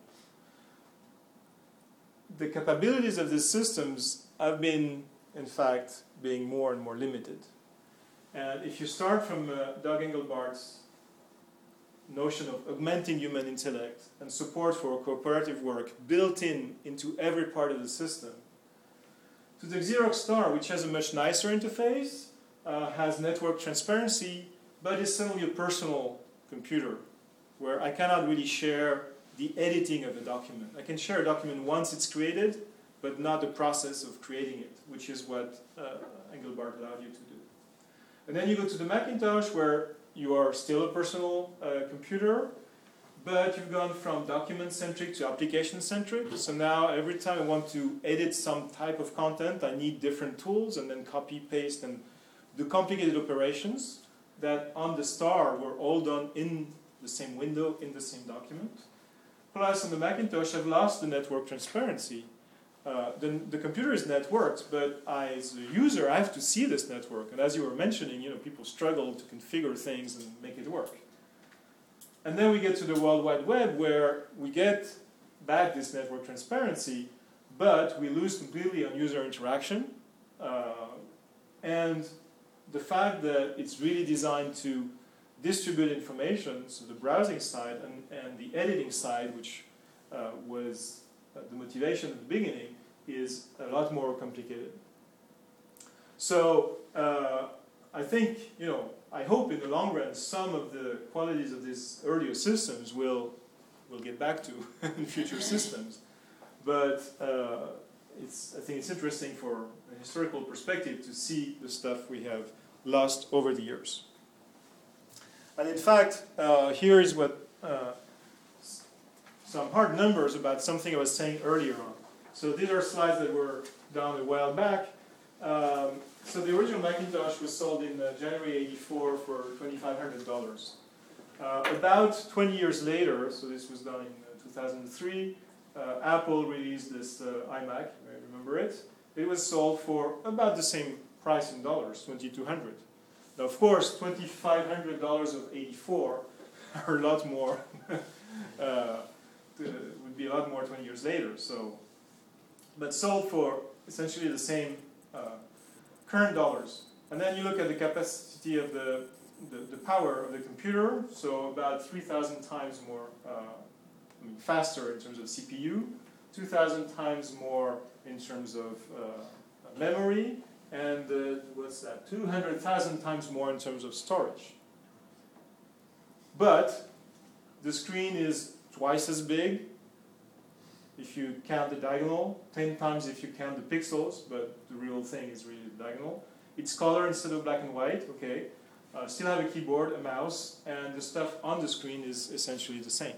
the capabilities of these systems have been, in fact, being more and more limited. And if you start from uh, Doug Engelbart's notion of augmenting human intellect and support for cooperative work built in into every part of the system, to the Xerox Star, which has a much nicer interface, uh, has network transparency, but is suddenly a personal computer where I cannot really share the editing of a document. I can share a document once it's created, but not the process of creating it, which is what uh, Engelbart allowed you to do. And then you go to the Macintosh, where you are still a personal uh, computer, but you've gone from document-centric to application-centric. So now every time I want to edit some type of content, I need different tools and then copy, paste, and do complicated operations that on the Star were all done in the same window, in the same document. Plus, on the Macintosh, I've lost the network transparency. Uh, the, the computer is networked, but I, as a user, I have to see this network. And as you were mentioning, you know, people struggle to configure things and make it work. And then we get to the World Wide Web, where we get back this network transparency, but we lose completely on user interaction. Uh, and the fact that it's really designed to distribute information, so the browsing side and, and the editing side, which uh, was uh, the motivation at the beginning, is a lot more complicated. So uh, I think, you know, I hope in the long run some of the qualities of these earlier systems will will get back to in future systems. But uh, it's, I think it's interesting for a historical perspective to see the stuff we have lost over the years. And in fact, uh, here is what uh, some hard numbers about something I was saying earlier on. So these are slides that were done a while back. Um, so the original Macintosh was sold in uh, January eighty-four for twenty-five hundred dollars. Uh, about twenty years later, so this was done in uh, two thousand three, uh, Apple released this uh, iMac, I remember it. It was sold for about the same price in dollars, twenty-two hundred dollars. Now, of course, twenty-five hundred dollars of eighty-four are a lot more, uh, would be a lot more twenty years later. So, but sold for essentially the same uh, current dollars. And then you look at the capacity of the, the, the power of the computer, so about three thousand times more, uh, I mean, faster in terms of C P U, two thousand times more in terms of uh, memory, and uh, what's that, two hundred thousand times more in terms of storage. But the screen is twice as big if you count the diagonal, ten times if you count the pixels, but the real thing is really the diagonal. It's color instead of black and white, okay. Uh, still have a keyboard, a mouse, and the stuff on the screen is essentially the same.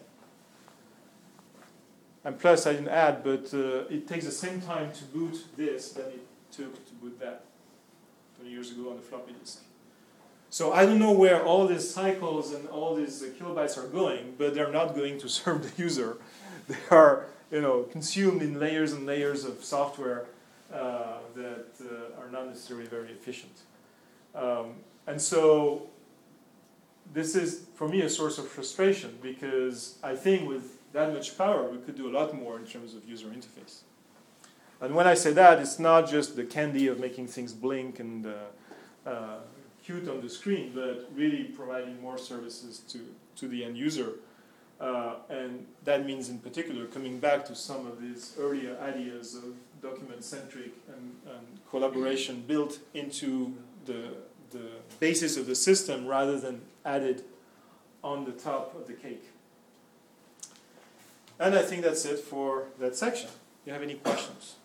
And plus, I didn't add, but uh, it takes the same time to boot this than it took to boot that twenty years ago on the floppy disk. So I don't know where all these cycles and all these uh, kilobytes are going, but they're not going to serve the user. They are, you know, consumed in layers and layers of software uh, that uh, are not necessarily very efficient. Um, and so this is, for me, a source of frustration, because I think with that much power, we could do a lot more in terms of user interface. And when I say that, it's not just the candy of making things blink and uh, uh, cute on the screen, but really providing more services to, to the end user. Uh, and that means, in particular, coming back to some of these earlier ideas of document-centric and, and collaboration built into the, the basis of the system rather than added on the top of the cake. And I think that's it for that section. Do you have any questions?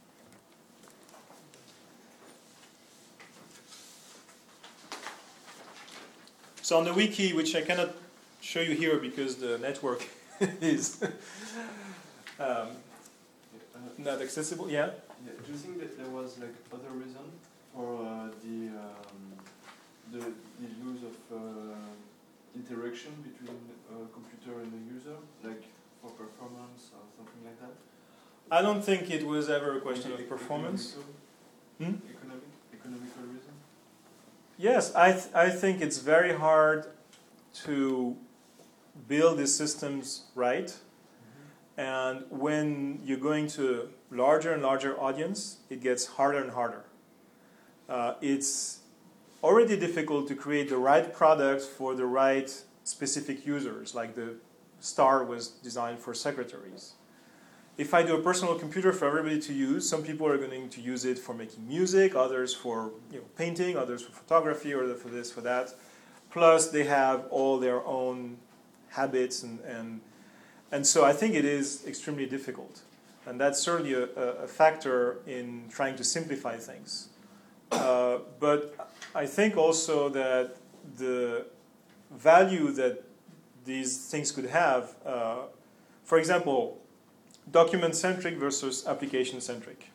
So on the wiki, which I cannot show you here because the network is um, not accessible. Yeah? Yeah. Do you think that there was like other reason for uh, the, um, the the use of uh, interaction between a computer and a user, like for performance or something like that? I don't think it was ever a question of performance. Economical, Hmm? economic, economical reason? Yes, I, th I think it's very hard to build these systems right. Mm-hmm. And when you're going to a larger and larger audience, it gets harder and harder. Uh, it's already difficult to create the right products for the right specific users, like the Star was designed for secretaries. If I do a personal computer for everybody to use, some people are going to use it for making music, others for you know, painting, others for photography, or for this, for that. Plus, they have all their own habits, and, and, and so I think it is extremely difficult. And that's certainly a, a factor in trying to simplify things. Uh, but I think also that the value that these things could have, uh, for example, document-centric versus application-centric.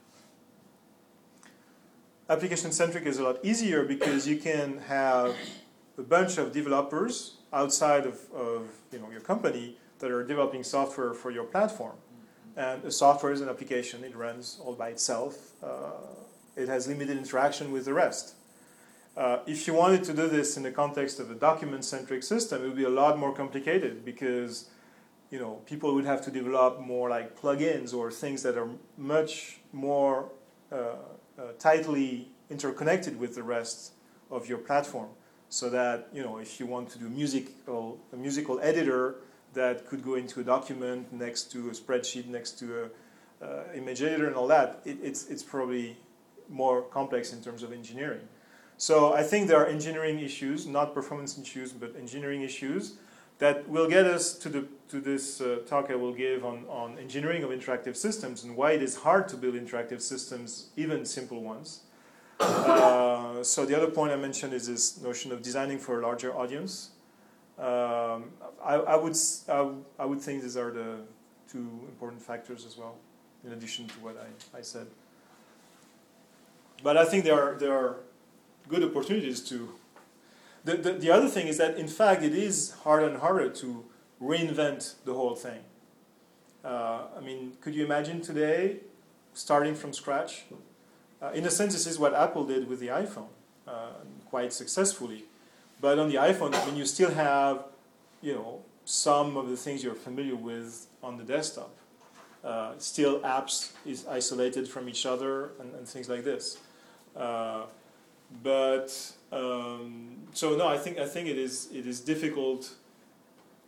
Application-centric is a lot easier because you can have a bunch of developers outside of, of you know, your company that are developing software for your platform. And a software is an application. It runs all by itself. Uh, it has limited interaction with the rest. Uh, if you wanted to do this in the context of a document-centric system, it would be a lot more complicated because you know, people would have to develop more like plugins or things that are much more uh, uh, tightly interconnected with the rest of your platform. So that, you know, if you want to do musical, a musical editor that could go into a document next to a spreadsheet, next to a uh, image editor and all that, it, it's, it's probably more complex in terms of engineering. So I think there are engineering issues, not performance issues, but engineering issues that will get us to, the, to this uh, talk I will give on, on engineering of interactive systems and why it is hard to build interactive systems, even simple ones. Uh, so the other point I mentioned is this notion of designing for a larger audience. Um, I, I, would, I, I would think these are the two important factors as well, in addition to what I, I said. But I think there are, there are good opportunities to The, the, the other thing is that, in fact, it is harder and harder to reinvent the whole thing. Uh, I mean, could you imagine today starting from scratch? Uh, in a sense, this is what Apple did with the iPhone, uh, quite successfully. But on the iPhone, I mean, you still have, you know, some of the things you're familiar with on the desktop. Uh, still, apps is isolated from each other and, and things like this. Uh, but um, so no, I think I think it is it is difficult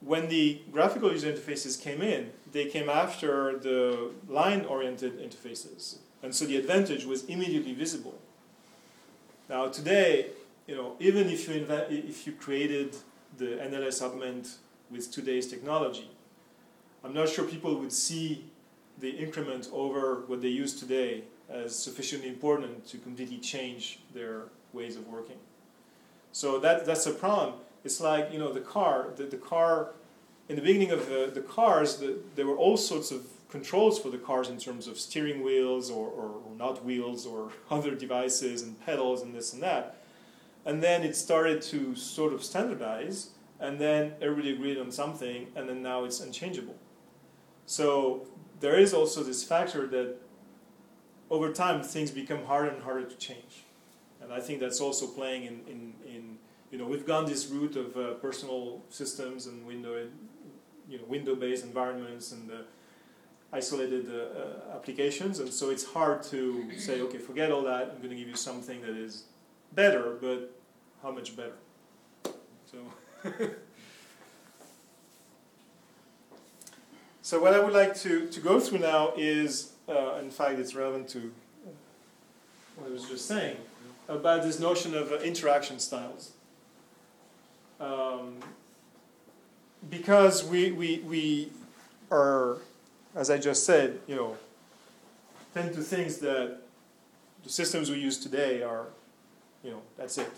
when the graphical user interfaces came in, they came after the line-oriented interfaces. And so the advantage was immediately visible. Now today, you know, even if you, invent, if you created the N L S augment with today's technology, I'm not sure people would see the increment over what they use today as sufficiently important to completely change their ways of working. So that, that's a problem. It's like, you know, the car, the, the car, in the beginning of the, the cars, the, there were all sorts of controls for the cars in terms of steering wheels or, or, or not wheels or other devices and pedals and this and that. And then it started to sort of standardize, and then everybody agreed on something, and then now it's unchangeable. So there is also this factor that over time things become harder and harder to change. And I think that's also playing in, in, in you know, we've gone this route of uh, personal systems and window, you know, window-based environments and uh, isolated uh, uh, applications, and so it's hard to say, okay, forget all that, I'm going to give you something that is better, but how much better? So, so what I would like to, to go through now is, uh, in fact, it's relevant to what I was just saying, about this notion of uh, interaction styles. Um, because we, we, we are, as I just said, you know, tend to think that the systems we use today are, you know, that's it.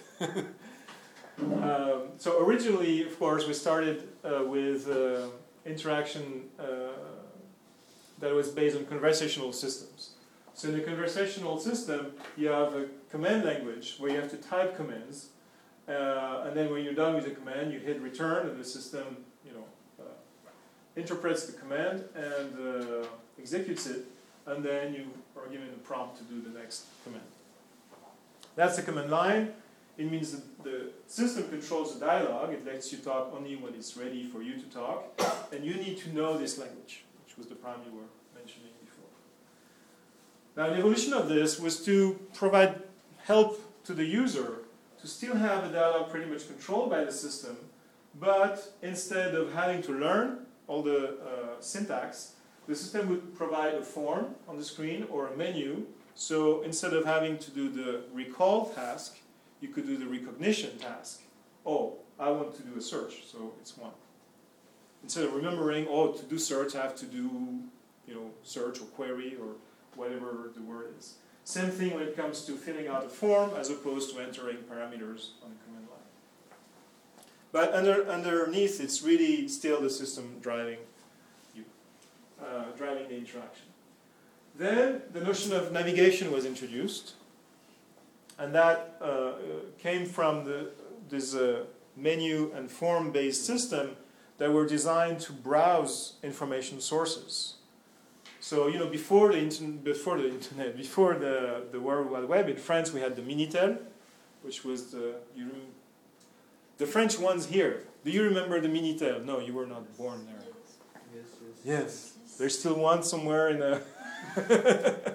um, so originally, of course, we started uh, with uh, interaction uh, that was based on conversational systems. So in the conversational system, you have a command language where you have to type commands, uh, and then when you're done with the command, you hit return, and the system, you know, uh, interprets the command and uh, executes it, and then you are given a prompt to do the next command. That's the command line. It means that the system controls the dialogue. It lets you talk only when it's ready for you to talk, and you need to know this language, which was the problem you were mentioning before. Now, the evolution of this was to provide help to the user to still have the dialogue pretty much controlled by the system, but instead of having to learn all the uh, syntax, the system would provide a form on the screen or a menu. So instead of having to do the recall task, you could do the recognition task. Oh, I want to do a search, so it's one. Instead of remembering, oh, to do search, I have to do, you know, search or query or whatever the word is. Same thing when it comes to filling out a form as opposed to entering parameters on the command line. But under, underneath, it's really still the system driving you, uh, driving the interaction. Then the notion of navigation was introduced, and that uh, came from the, this uh, menu and form-based system that were designed to browse information sources. So, you know, before the, inter- before the internet, before the, the World Wide Web, in France we had the Minitel, which was the, you rem- the French ones here. Do you remember the Minitel? No, you were not born there. Yes, yes. Yes. There's still one somewhere in a uh,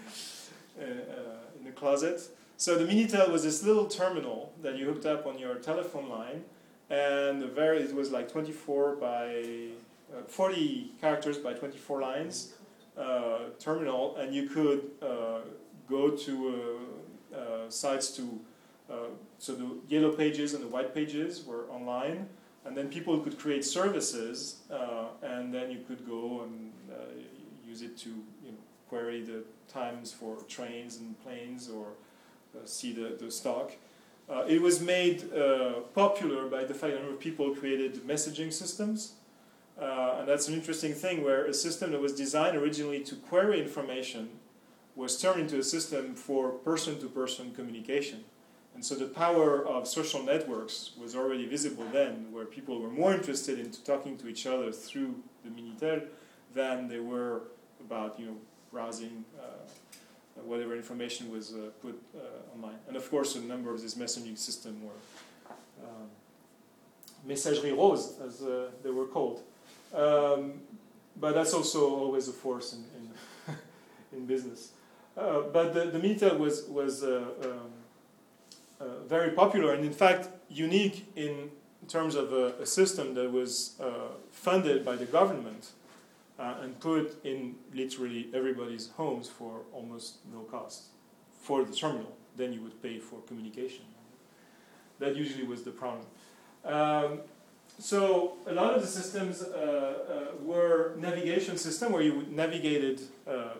in the closet. So the Minitel was this little terminal that you hooked up on your telephone line, and the very it was like twenty-four by uh, forty characters by twenty-four lines uh, terminal, and you could uh, go to uh, uh, sites to uh, so the yellow pages and the white pages were online, and then people could create services, uh, and then you could go and uh, use it to, you know, query the times for trains and planes or uh, see the, the stock. Uh, it was made uh, popular by the fact that a number of people created messaging systems. Uh, and that's an interesting thing where a system that was designed originally to query information was turned into a system for person-to-person communication. And so the power of social networks was already visible then, where people were more interested in talking to each other through the Minitel than they were about, you know, browsing uh, whatever information was uh, put uh, online. And of course, a number of these messaging systems were um, messagerie rose, as uh, they were called. Um, but that's also always a force in in, in business. Uh, but the, the Minitel was was uh, um, uh, very popular, and in fact unique in in terms of a, a system that was uh, funded by the government uh, and put in literally everybody's homes for almost no cost for the terminal. Then you would pay for communication. That usually was the problem. Um, so a lot of the systems uh, uh, were navigation system where you navigated uh, uh,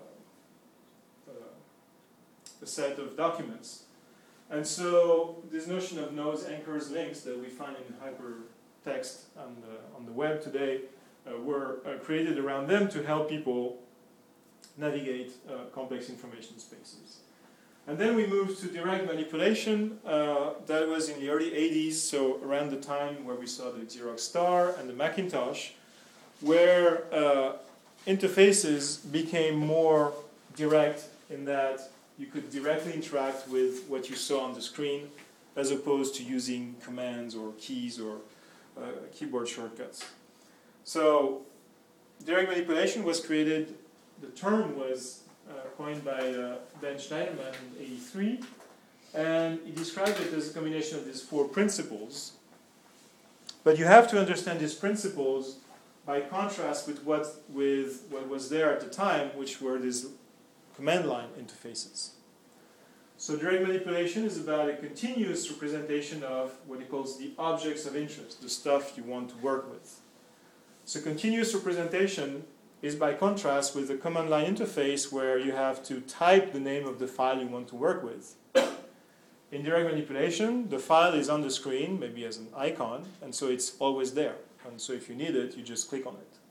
uh, a set of documents. And so this notion of nodes, anchors, links that we find in hypertext on the, on the web today uh, were uh, created around them to help people navigate uh, complex information spaces. And then we moved to direct manipulation. Uh, that was in the early eighties, so around the time where we saw the Xerox Star and the Macintosh, where uh, interfaces became more direct in that you could directly interact with what you saw on the screen as opposed to using commands or keys or uh, keyboard shortcuts. So direct manipulation was created, the term was Uh, coined by uh, Ben Schneiderman in eighty-three, and he described it as a combination of these four principles. But you have to understand these principles by contrast with what, with what was there at the time, which were these command line interfaces. So direct manipulation is about a continuous representation of what he calls the objects of interest, the stuff you want to work with. So continuous representation is by contrast with the command line interface where you have to type the name of the file you want to work with. In direct manipulation, the file is on the screen, maybe as an icon, and so it's always there. And so if you need it, you just click on it.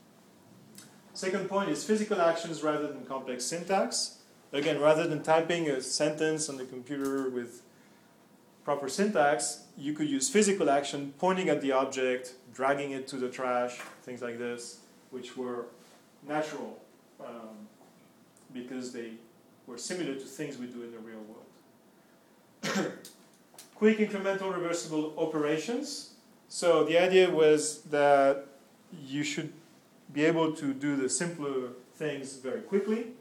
Second point is physical actions rather than complex syntax. Again, rather than typing a sentence on the computer with proper syntax, you could use physical action, pointing at the object, dragging it to the trash, things like this, which were natural um, because they were similar to things we do in the real world. Quick incremental reversible operations. So the idea was that you should be able to do the simpler things very quickly.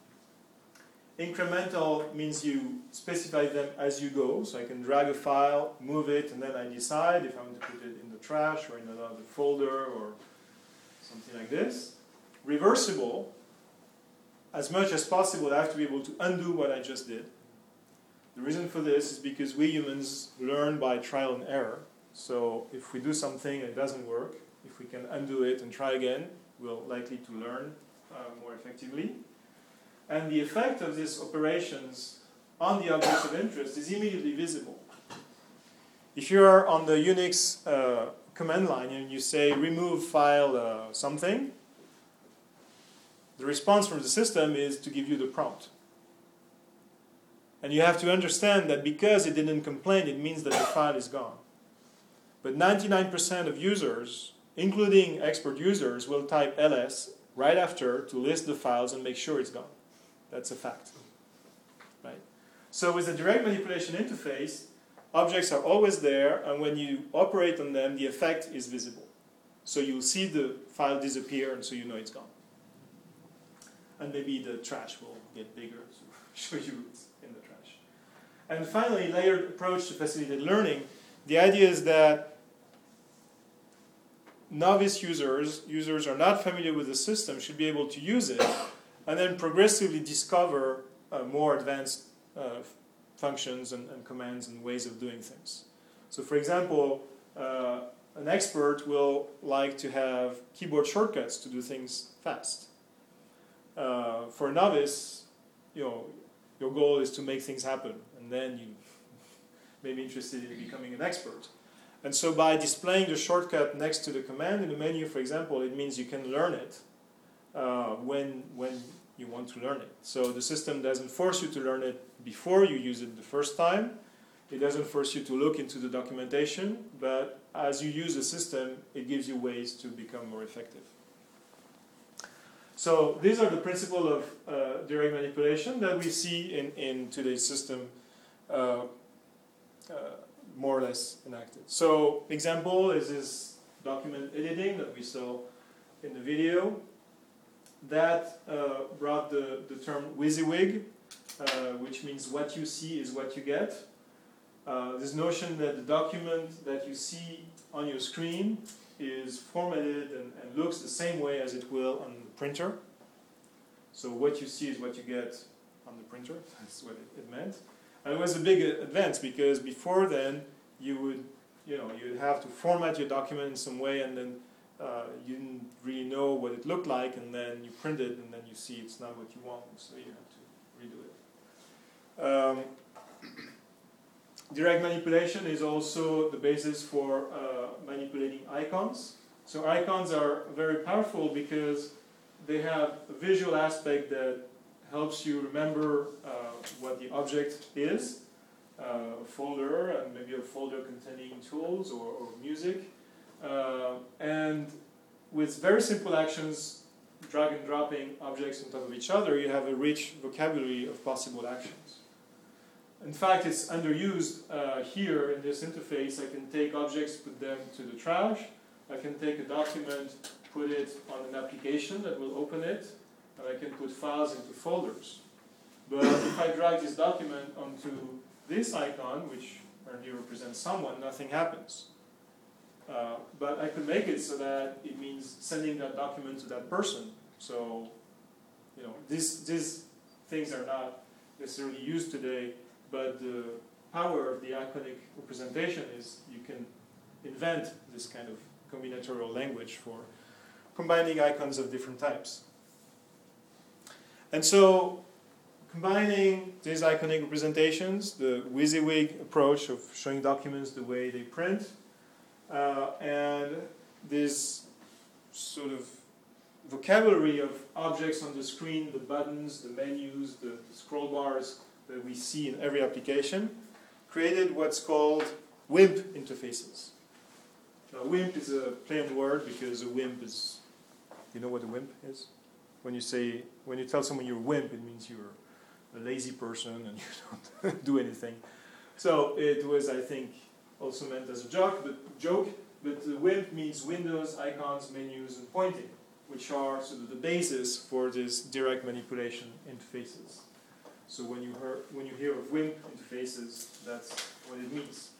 Incremental means you specify them as you go. So I can drag a file, move it, and then I decide if I want to put it in the trash or in another folder or something like this. Reversible, as much as possible, I have to be able to undo what I just did. The reason for this is because we humans learn by trial and error. So if we do something and it doesn't work, if we can undo it and try again, we're likely to learn uh, more effectively. And the effect of these operations on the objects of interest is immediately visible. If you're on the Unix uh, command line and you say remove file uh, something, the response from the system is to give you the prompt. And you have to understand that because it didn't complain, it means that the file is gone. But ninety-nine percent of users, including expert users, will type ls right after to list the files and make sure it's gone. That's a fact. Right? So with the direct manipulation interface, objects are always there, and when you operate on them, the effect is visible. So you'll see the file disappear, and so you know it's gone. And maybe the trash will get bigger to show you it's in the trash. And finally, layered approach to facilitate learning. The idea is that novice users, users who are not familiar with the system, should be able to use it, and then progressively discover uh, more advanced uh, functions and, and commands and ways of doing things. So for example, uh, an expert will like to have keyboard shortcuts to do things fast. Uh, for a novice, you know, your goal is to make things happen, and then you may be interested in becoming an expert. And so by displaying the shortcut next to the command in the menu, for example, it means you can learn it uh, when, when you want to learn it. So the system doesn't force you to learn it before you use it the first time. It doesn't force you to look into the documentation, but as you use the system, it gives you ways to become more effective. So these are the principles of uh, direct manipulation that we see in, in today's system uh, uh, more or less enacted. So example is this document editing that we saw in the video. That uh, brought the, the term WYSIWYG, uh, which means what you see is what you get. uh, this notion that the document that you see on your screen is formatted and, and looks the same way as it will on the printer. So what you see is what you get on the printer. That's what it, it meant. And it was a big advance because before then you would, you know, you'd have to format your document in some way, and then uh, you didn't really know what it looked like, and then you print it, and then you see it's not what you want, so you have to redo it. Um, direct manipulation is also the basis for uh, manipulating icons. So icons are very powerful because they have a visual aspect that helps you remember uh, what the object is, uh, a folder, and maybe a folder containing tools or, or music. Uh, and with very simple actions, drag and dropping objects on top of each other, you have a rich vocabulary of possible actions. In fact, it's underused uh, here in this interface. I can take objects, put them to the trash. I can take a document, put it on an application that will open it, and I can put files into folders. But if I drag this document onto this icon, which currently represents someone, nothing happens. Uh, but I could make it so that it means sending that document to that person. So, you know, these, these things are not necessarily used today, but the power of the iconic representation is you can invent this kind of combinatorial language for combining icons of different types. And so, combining these iconic representations, the WYSIWYG approach of showing documents the way they print, uh, and this sort of vocabulary of objects on the screen, the buttons, the menus, the, the scroll bars that we see in every application, created what's called WIMP interfaces. Now, WIMP is a play on word because a WIMP is, you know what a WIMP is? When you say, when you tell someone you're a WIMP, it means you're a lazy person and you don't do anything. So it was, I think, also meant as a joke, but joke. But the WIMP means windows, icons, menus, and pointing, which are sort of the basis for this direct manipulation interfaces. So when you hear when you hear of WIMP interfaces, that's what it means.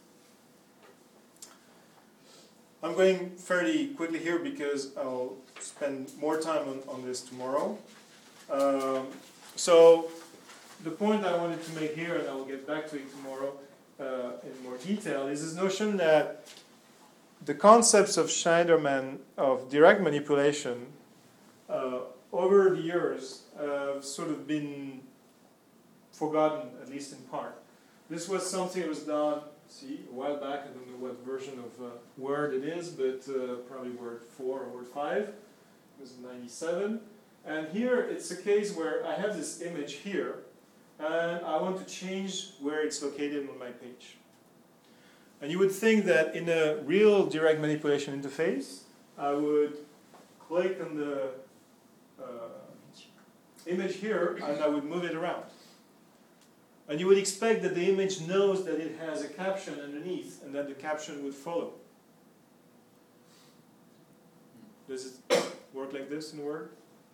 I'm going fairly quickly here because I'll spend more time on, on this tomorrow. Um, so the point I wanted to make here, and I will get back to it tomorrow uh, in more detail, is this notion that the concepts of Schneiderman of direct manipulation uh, over the years have uh, sort of been forgotten, at least in part. This was something that was done, see, a while back. I don't know what version of uh, Word it is, but uh, probably Word four or Word five. It was ninety-seven. And here it's a case where I have this image here, and I want to change where it's located on my page. And you would think that in a real direct manipulation interface, I would click on the uh, image here, and I would move it around. And you would expect that the image knows that it has a caption underneath, and that the caption would follow. Does it work like this in Word?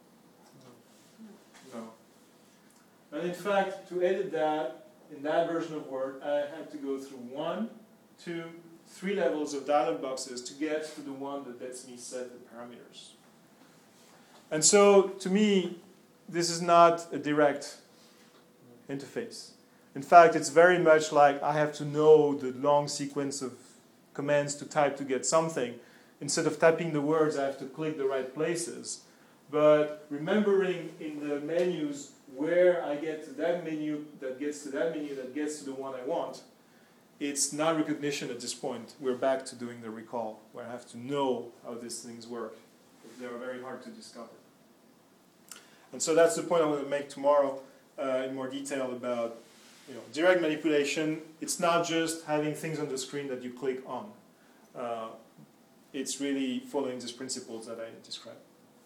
No. No. And in fact, to edit that, in that version of Word, I had to go through one, two, three levels of dialog boxes to get to the one that lets me set the parameters. And so, to me, this is not a direct interface. In fact, it's very much like I have to know the long sequence of commands to type to get something. Instead of typing the words, I have to click the right places. But remembering in the menus where I get to that menu, that gets to that menu, that gets to the one I want, it's not recognition at this point. We're back to doing the recall, where I have to know how these things work. They are very hard to discover. And so that's the point I want to make tomorrow uh, in more detail about you know, direct manipulation. It's not just having things on the screen that you click on. Uh, it's really following these principles that I described.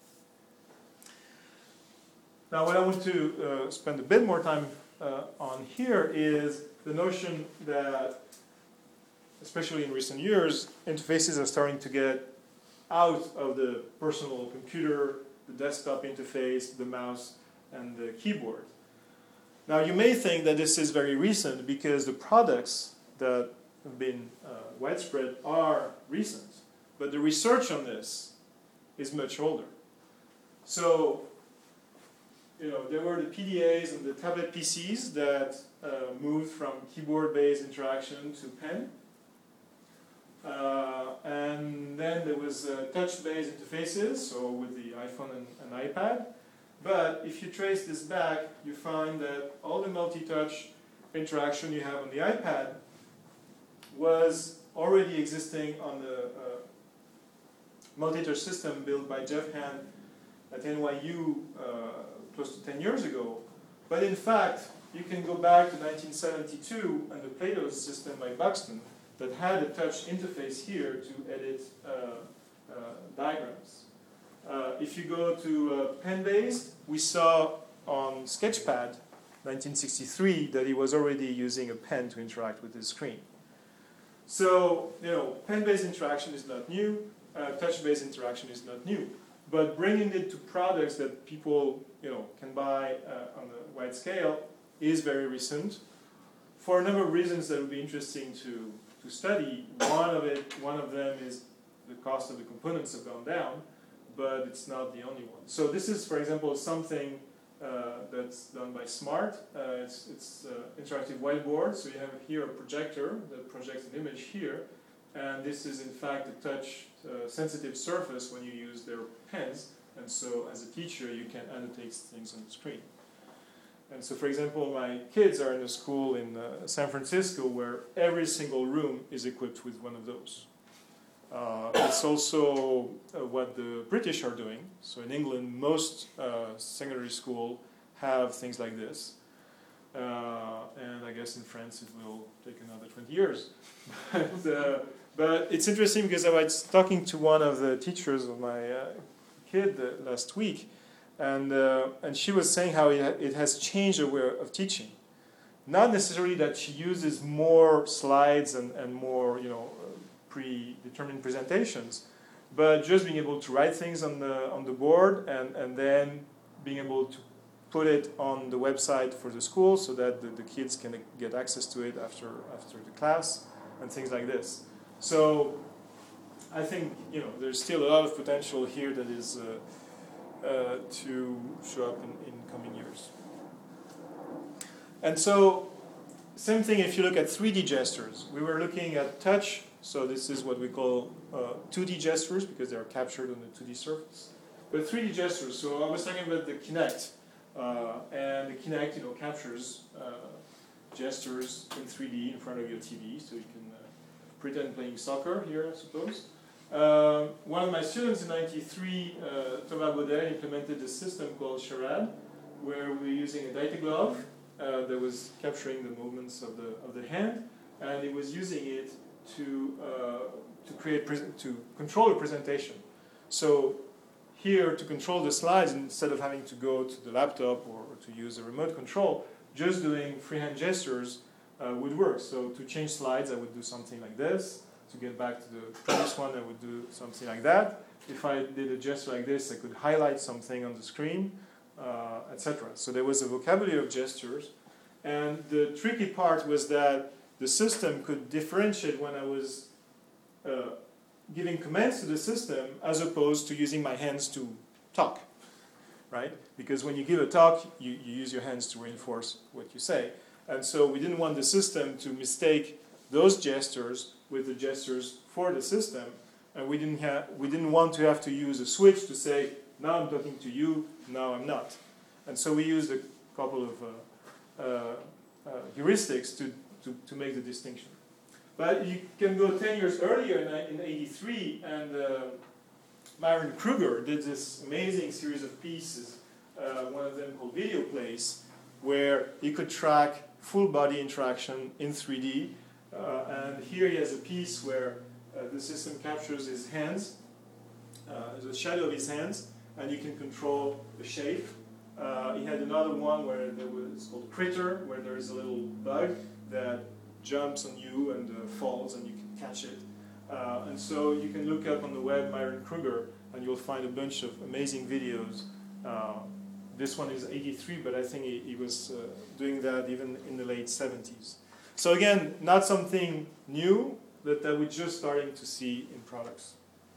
Now, what I want to uh, spend a bit more time uh, on here is the notion that, especially in recent years, interfaces are starting to get out of the personal computer, the desktop interface, the mouse, and the keyboard. Now, you may think that this is very recent because the products that have been uh, widespread are recent, but the research on this is much older. So, you know, there were the P D As and the tablet P Cs that uh, moved from keyboard-based interaction to pen. Uh, and then there was uh, touch-based interfaces, so with the iPhone and, and iPad. But if you trace this back, you find that all the multi-touch interaction you have on the iPad was already existing on the uh, multi-touch system built by Jeff Hand at N Y U uh, close to ten years ago. But in fact, you can go back to nineteen seventy-two and the Plato system by Buxton that had a touch interface here to edit uh, uh, diagrams. Uh, if you go to uh, pen-based, we saw on Sketchpad nineteen sixty-three that he was already using a pen to interact with his screen. So, you know, pen-based interaction is not new, uh, touch-based interaction is not new, but bringing it to products that people, you know, can buy uh, on a wide scale is very recent for a number of reasons that would be interesting to, to study. One of it, one of them is the cost of the components have gone down, but it's not the only one. So this is, for example, something uh, that's done by Smart. Uh, it's it's uh, interactive whiteboard. So you have here a projector that projects an image here, and this is in fact a touch-sensitive uh, surface when you use their pens. And so, as a teacher, you can annotate things on the screen. And so, for example, my kids are in a school in uh, San Francisco where every single room is equipped with one of those. Uh, it's also uh, what the British are doing. So in England, most uh, secondary school have things like this. Uh, and I guess in France it will take another twenty years. but, uh, but it's interesting because I was talking to one of the teachers of my uh, kid uh, last week, and, uh, and she was saying how it, ha it has changed her way of teaching. Not necessarily that she uses more slides and, and more, you know, predetermined presentations, but just being able to write things on the on the board and, and then being able to put it on the website for the school so that the, the kids can get access to it after after the class and things like this. So I think, you know, there's still a lot of potential here that is uh, uh, to show up in, in coming years. And so same thing if you look at three D gestures. We were looking at touch. So this is what we call uh, two D gestures because they are captured on the two D surface. But three D gestures, so I was talking about the Kinect. Uh, and the Kinect, you know, captures uh, gestures in three D in front of your T V, so you can uh, pretend playing soccer here, I suppose. Uh, one of my students in ninety-three, uh, Thomas Baudet, implemented a system called Charade, where we were using a Data glove uh, that was capturing the movements of the, of the hand, and it was using it to uh, to create to control a presentation. So here, to control the slides, instead of having to go to the laptop or to use a remote control, just doing freehand gestures uh, would work. So to change slides, I would do something like this. To get back to the previous one, I would do something like that. If I did a gesture like this, I could highlight something on the screen, uh, et cetera. So there was a vocabulary of gestures. And the tricky part was that the system could differentiate when I was uh, giving commands to the system as opposed to using my hands to talk, right? Because when you give a talk, you, you use your hands to reinforce what you say. And so we didn't want the system to mistake those gestures with the gestures for the system. And we didn't, have, we didn't want to have to use a switch to say, now I'm talking to you, now I'm not. And so we used a couple of uh, uh, uh, heuristics to To, to make the distinction. But you can go ten years earlier in eighty-three, and uh, Myron Kruger did this amazing series of pieces, uh, one of them called Video Plays, where he could track full body interaction in three D. Uh, and here he has a piece where uh, the system captures his hands, uh, the shadow of his hands, and you can control the shape. Uh, he had another one where there was, it's called Critter, where there is a little bug that jumps on you and uh, falls and you can catch it. Uh, and so you can look up on the web Myron Kruger and you'll find a bunch of amazing videos. Uh, this one is eighty-three, but I think he, he was uh, doing that even in the late seventies. So again, not something new, but that we're just starting to see in products.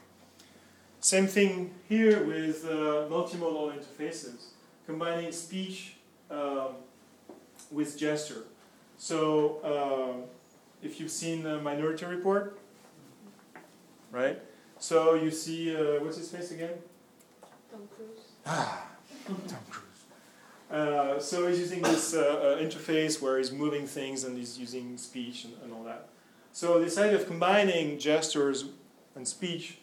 Same thing here with uh, multimodal interfaces, combining speech um, with gesture. So uh, if you've seen uh, Minority Report, right? So you see, uh, what's his face again? Tom Cruise. Ah, Tom Cruise. Uh, so he's using this uh, uh, interface where he's moving things and he's using speech and, and all that. So this idea of combining gestures and speech,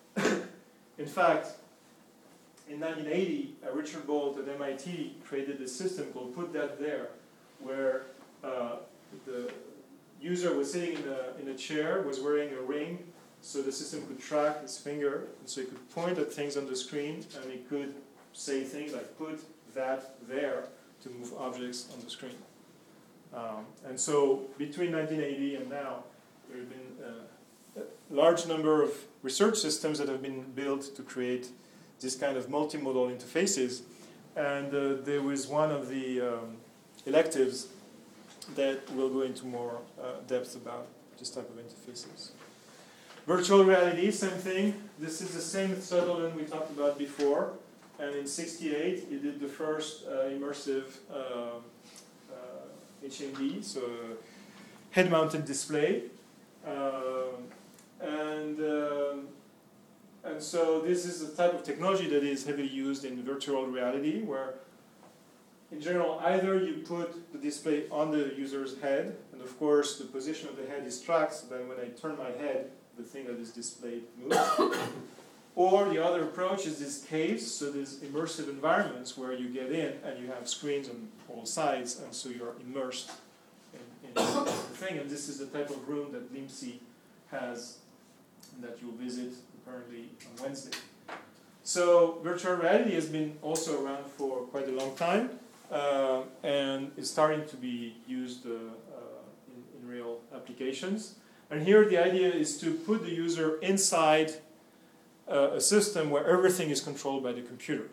in fact, in nineteen eighty, uh, Richard Bolt at M I T created a system called Put That There, where uh, the user was sitting in a, in a chair, was wearing a ring, so the system could track his finger, and so he could point at things on the screen, and he could say things like, put that there, to move objects on the screen. Um, and so between nineteen eighty and now, there have been uh, a large number of research systems that have been built to create this kind of multimodal interfaces. And uh, there was one of the um, electives that will go into more uh, depth about this type of interfaces. Virtual reality, same thing. This is the same Sutherland we talked about before. And in sixty-eight, he did the first uh, immersive uh, uh, H M D, so head-mounted display. Uh, and um, and so this is a type of technology that is heavily used in virtual reality, where in general either you put the display on the user's head, and of course the position of the head is tracked, so that when I turn my head, the thing that is displayed moves. Or the other approach is this case, so these immersive environments where you get in and you have screens on all sides, and so you're immersed in, in the thing. And this is the type of room that LIMSI has, and that you'll visit apparently on Wednesday. So virtual reality has been also around for quite a long time, uh, and is starting to be used uh, uh, in, in real applications. And here the idea is to put the user inside Uh, a system where everything is controlled by the computer.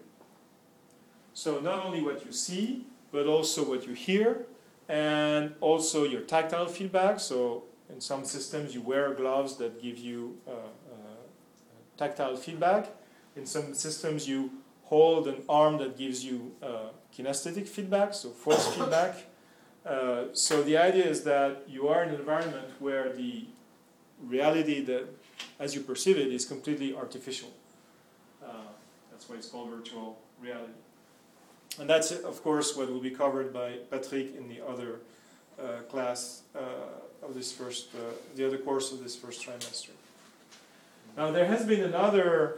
So not only what you see, but also what you hear, and also your tactile feedback. So in some systems you wear gloves that give you uh, uh, tactile feedback. In some systems you hold an arm that gives you uh, kinesthetic feedback, so force feedback. Uh, so the idea is that you are in an environment where the reality that as you perceive it is completely artificial. Uh, that's why it's called virtual reality. And that's, of course, what will be covered by Patrick in the other uh, class uh, of this first, uh, the other course of this first trimester. Now, there has been another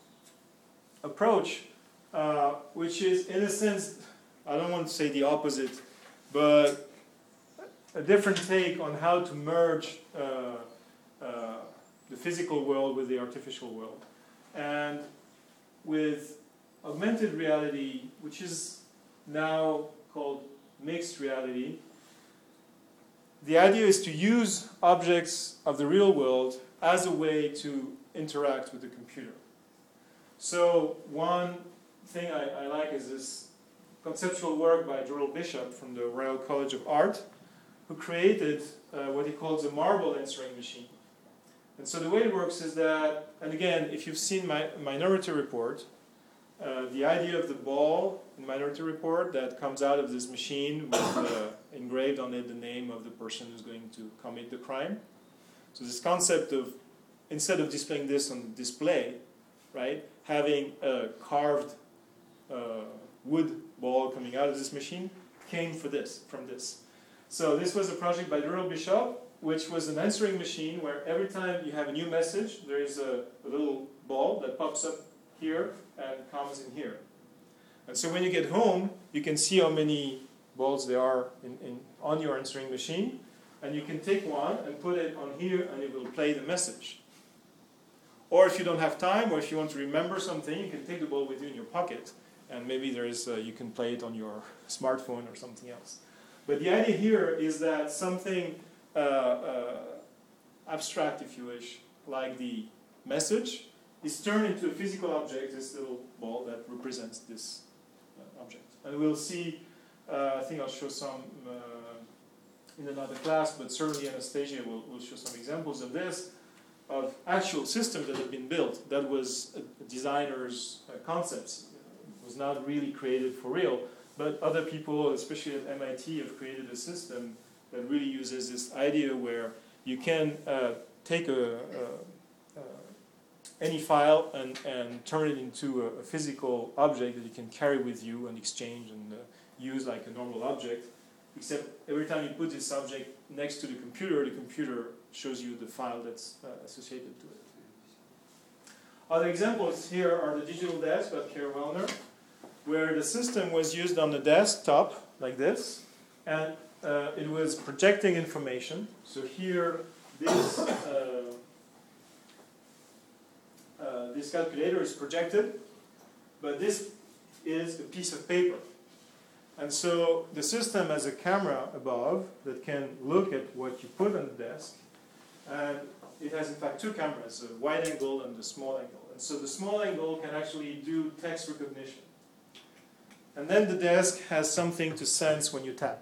approach, uh, which is, in a sense, I don't want to say the opposite, but a different take on how to merge uh, uh, the physical world with the artificial world. And with augmented reality, which is now called mixed reality, the idea is to use objects of the real world as a way to interact with the computer. So one thing I, I like is this conceptual work by Gerald Bishop from the Royal College of Art, who created uh, what he calls a marble answering machine. And so the way it works is that, and again, if you've seen my Minority Report, uh, the idea of the ball in Minority Report that comes out of this machine with uh, engraved on it the name of the person who's going to commit the crime. So this concept of, instead of displaying this on display, right, having a carved uh, wood ball coming out of this machine came for this, from this. So this was a project by Gerald Bishop, which was an answering machine where every time you have a new message, there is a, a little ball that pops up here and comes in here. And so when you get home, you can see how many balls there are in, in, on your answering machine, and you can take one and put it on here, and it will play the message. Or if you don't have time, or if you want to remember something, you can take the ball with you in your pocket, and maybe there is a, you can play it on your smartphone or something else. But the idea here is that something Uh, uh, abstract, if you wish, like the message, is turned into a physical object, this little ball that represents this uh, object. And we'll see, uh, I think I'll show some uh, in another class, but certainly Anastasia will, will show some examples of this, of actual systems that have been built. That was a, a designer's uh, concepts. It was not really created for real, but other people, especially at M I T, have created a system that really uses this idea where you can uh, take a, a, a any file and, and turn it into a, a physical object that you can carry with you and exchange and uh, use like a normal object, except every time you put this object next to the computer, the computer shows you the file that's uh, associated to it. Other examples here are the digital desk by Pierre Wellner, where the system was used on the desktop like this, and uh, it was projecting information. So here, this uh, uh, this calculator is projected, but this is a piece of paper. And so the system has a camera above that can look at what you put on the desk, and it has in fact two cameras, a wide angle and the small angle. And so the small angle can actually do text recognition. And then the desk has something to sense when you tap,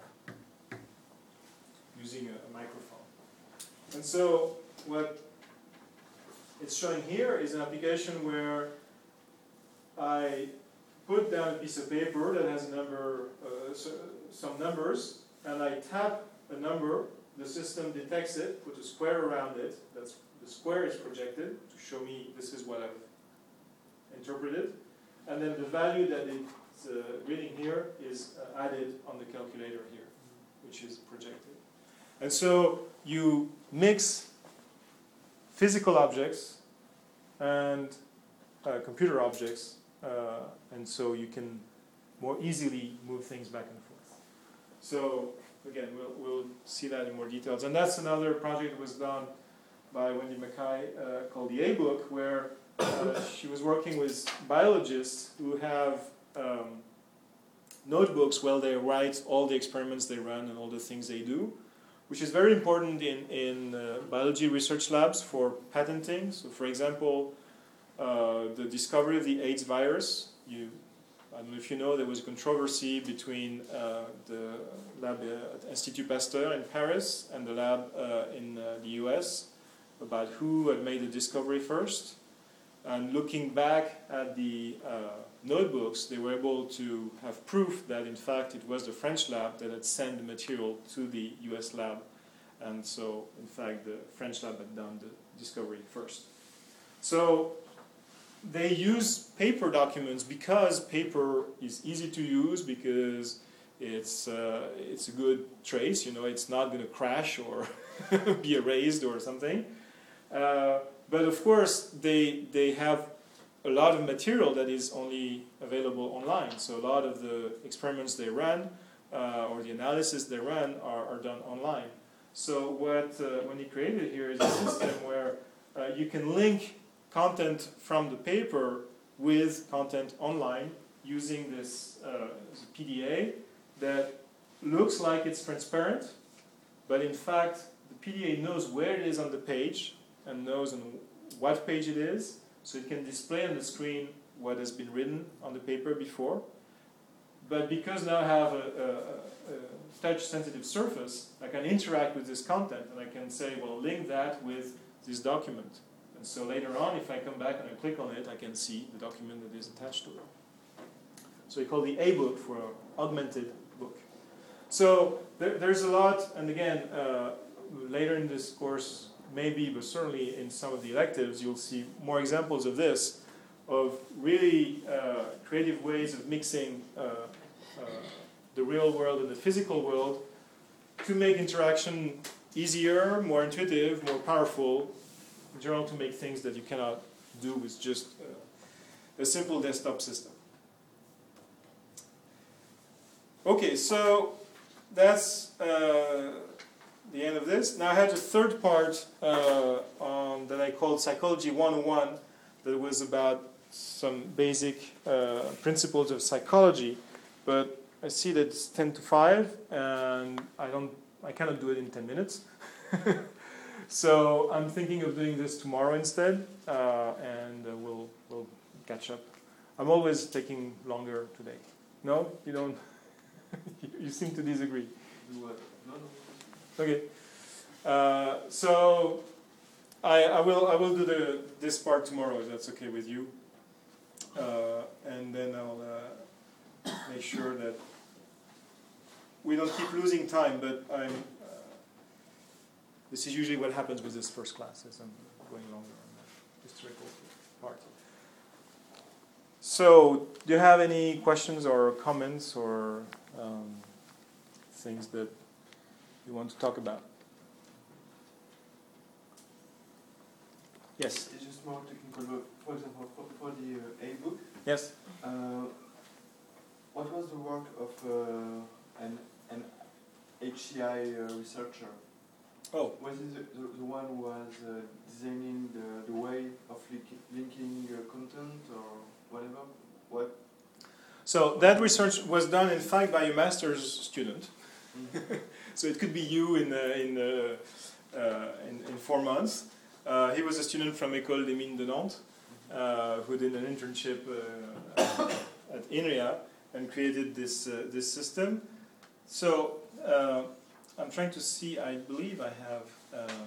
using a, a microphone. And so what it's showing here is an application where I put down a piece of paper that has a number, uh, so, some numbers, and I tap a number, the system detects it, put a square around it, that's, the square is projected to show me this is what I've interpreted, and then the value that it's uh, reading here is uh, added on the calculator here, which is projected. And so you mix physical objects and uh, computer objects, uh, and so you can more easily move things back and forth. So again, we'll, we'll see that in more details. And that's another project that was done by Wendy Mackay uh, called the A-Book, where uh, she was working with biologists who have um, notebooks where they write all the experiments they run and all the things they do, which is very important in, in uh, biology research labs for patenting. So for example, uh, the discovery of the AIDS virus, you, I don't know if you know, there was a controversy between uh, the lab at Institut Pasteur in Paris and the lab uh, in uh, the U S about who had made the discovery first. And looking back at the uh, notebooks, they were able to have proof that in fact it was the French lab that had sent the material to the U S lab. And so in fact the French lab had done the discovery first. So they use paper documents because paper is easy to use, because it's uh, it's a good trace. You know, it's not going to crash or be erased or something. Uh, but of course, they they have a lot of material that is only available online. So a lot of the experiments they run uh, or the analysis they run are, are done online. So what uh, when he created here is a system where uh, you can link content from the paper with content online using this uh, P D A that looks like it's transparent, but in fact the P D A knows where it is on the page and knows on what page it is, so it can display on the screen what has been written on the paper before. But because now I have a, a, a touch-sensitive surface, I can interact with this content and I can say, well, link that with this document. And so later on, if I come back and I click on it, I can see the document that is attached to it. So we call the A-Book for augmented book. So there, there's a lot, and again, uh, later in this course, maybe, but certainly in some of the electives, you'll see more examples of this, of really uh, creative ways of mixing uh, uh, the real world and the physical world to make interaction easier, more intuitive, more powerful, in general to make things that you cannot do with just uh, a simple desktop system. Okay, so that's uh, the end of this. Now I had a third part uh, on, that I called Psychology one oh one, that was about some basic uh, principles of psychology, but I see that it's ten to five, and I don't, I cannot do it in ten minutes. So I'm thinking of doing this tomorrow instead, uh, and uh, we'll we'll catch up. I'm always taking longer today. No, you don't. You seem to disagree. Do what? No, no. Okay. Uh, so I, I will I will do the this part tomorrow if that's okay with you. Uh, and then I'll uh, make sure that we don't keep losing time. But I'm. Uh, this is usually what happens with this first class, as I'm going longer on the historical part. So, do you have any questions or comments or um, things that you want to talk about? Yes. It's just more technical. But for example, for, for the uh, A-book, Yes. uh, what was the work of uh, an an H C I uh, researcher? Oh. Was he the, the, the one who was uh, designing the, the way of link- linking uh, content or whatever? What? So that research was done, in fact, by a master's student. Mm-hmm. So it could be you in uh, in, uh, uh, in in four months. Uh, he was a student from École des Mines de Nantes, uh, who did an internship uh, at INRIA and created this uh, this system. So uh, I'm trying to see. I believe I have um,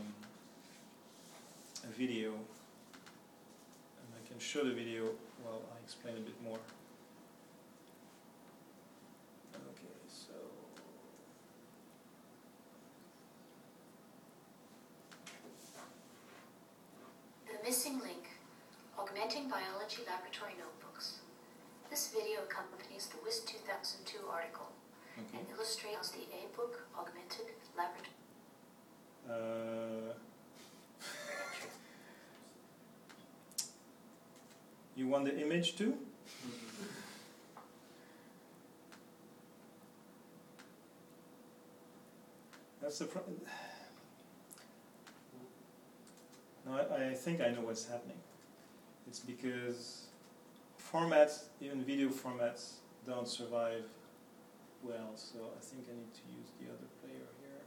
a video, and I can show the video while I explain a bit more. Okay, so. The Missing Link, Augmenting Biology Laboratory Notebooks. This video accompanies the W I S two thousand two article Okay. and illustrates the A-Book Augmented Laboratory. Uh, you want the image too? That's the problem. No, I, I think I know what's happening. It's because formats, even video formats, don't survive well, so I think I need to use the other player here.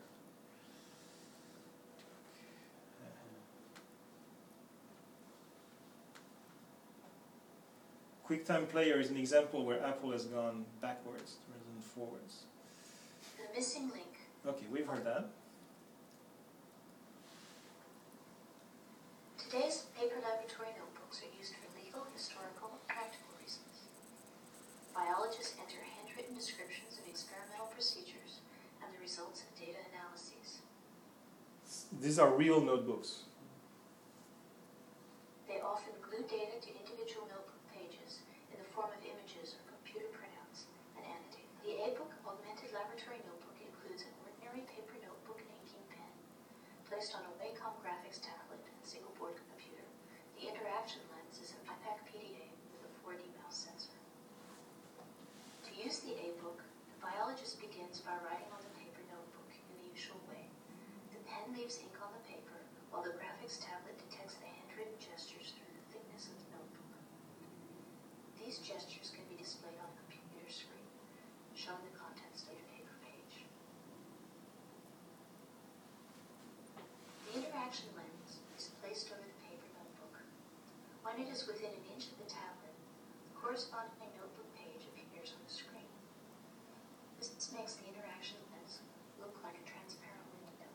QuickTime Player is an example where Apple has gone backwards rather than forwards. The Missing Link. Okay, we've heard that. Today's paper laboratory notebooks are used for legal, historical, and practical reasons. Biologists enter handwritten descriptions of experimental procedures and the results of data analyses. These are real notebooks. They often glue data to individual notebook pages in the form of images or computer printouts and annotate. The A-Book Augmented Laboratory Notebook includes an ordinary paper notebook and inking pen placed on a Wacom graphics tablet and single-board computer. The interaction lens is a IPAC P D A with a four D mouse sensor. To use the A-Book, the biologist begins by writing on the paper notebook in the usual way. The pen leaves ink on the paper, while the graphics tablet detects the handwritten gestures through the thickness of the notebook. These gestures can be displayed on a computer screen, showing the contents of your paper page. The interaction lens is placed over the paper notebook. When it is within an inch of the tablet, the corresponding notebook page appears on the screen. This makes the interaction lens look like a transparent window.